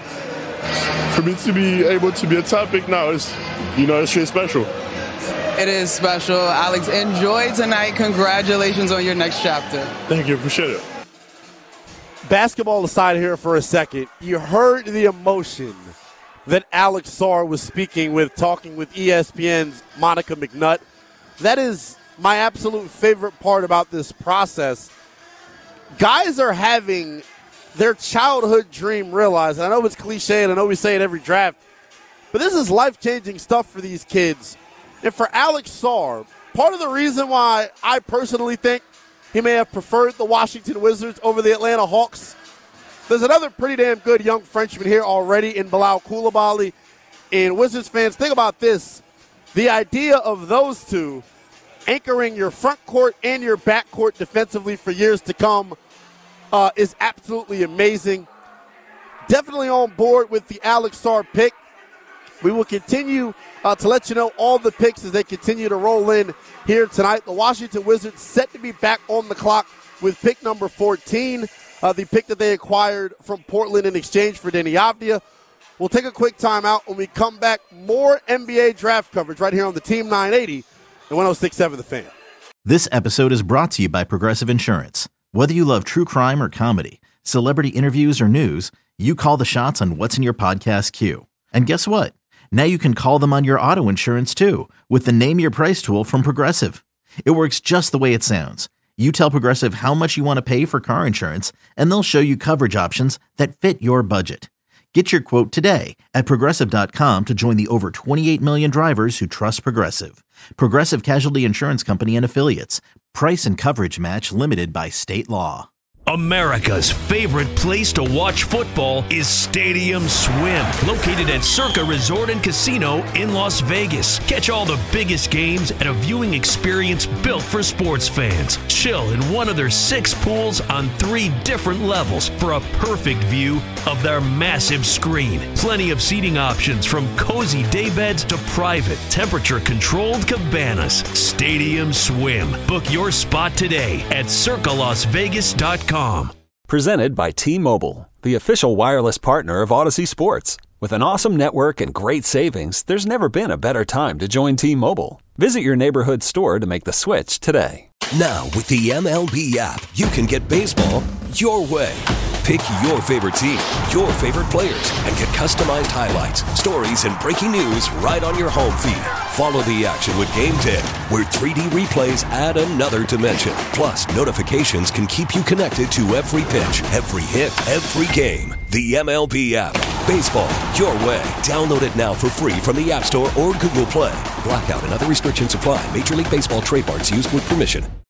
for me to be able to be a top pick now is, you know, it's really special. It is special. Alex, enjoy tonight. Congratulations on your next chapter. Thank you. Appreciate it. Basketball aside here for a second, you heard the emotion that Alex Sarr was speaking with, talking with E S P N's Monica McNutt. That is my absolute favorite part about this process. Guys are having their childhood dream realized. And I know it's cliche, and I know we say it every draft, but this is life-changing stuff for these kids. And for Alex Sarr, part of the reason why I personally think he may have preferred the Washington Wizards over the Atlanta Hawks, there's another pretty damn good young Frenchman here already in Bilal Coulibaly. And Wizards fans, think about this. The idea of those two anchoring your front court and your back court defensively for years to come uh, is absolutely amazing. Definitely on board with the Alex Sarr pick. We will continue uh, to let you know all the picks as they continue to roll in here tonight. The Washington Wizards set to be back on the clock with pick number fourteen, uh, the pick that they acquired from Portland in exchange for Deni Avdija. We'll take a quick timeout. When we come back, more N B A draft coverage right here on the Team nine eighty and one oh six point seven The Fan. This episode is brought to you by Progressive Insurance. Whether you love true crime or comedy, celebrity interviews or news, you call the shots on what's in your podcast queue. And guess what? Now you can call them on your auto insurance too with the Name Your Price tool from Progressive. It works just the way it sounds. You tell Progressive how much you want to pay for car insurance, and they'll show you coverage options that fit your budget. Get your quote today at Progressive dot com to join the over twenty-eight million drivers who trust Progressive. Progressive Casualty Insurance Company and Affiliates. Price and coverage match limited by state law. America's favorite place to watch football is Stadium Swim, located at Circa Resort and Casino in Las Vegas. Catch all the biggest games at a viewing experience built for sports fans. Chill in one of their six pools on three different levels for a perfect view of their massive screen. Plenty of seating options from cozy daybeds to private, temperature-controlled cabanas. Stadium Swim. Book your spot today at circa las vegas dot com. Presented by T-Mobile, the official wireless partner of Odyssey Sports. With an awesome network and great savings, there's never been a better time to join T-Mobile. Visit your neighborhood store to make the switch today. Now, with the M L B app, you can get baseball your way. Pick your favorite team, your favorite players, and get customized highlights, stories, and breaking news right on your home feed. Follow the action with Game ten, where three D replays add another dimension. Plus, notifications can keep you connected to every pitch, every hit, every game. The M L B app. Baseball your way. Download it now for free from the App Store or Google Play. Blackout and other restrictions apply. Major League Baseball trademarks used with permission.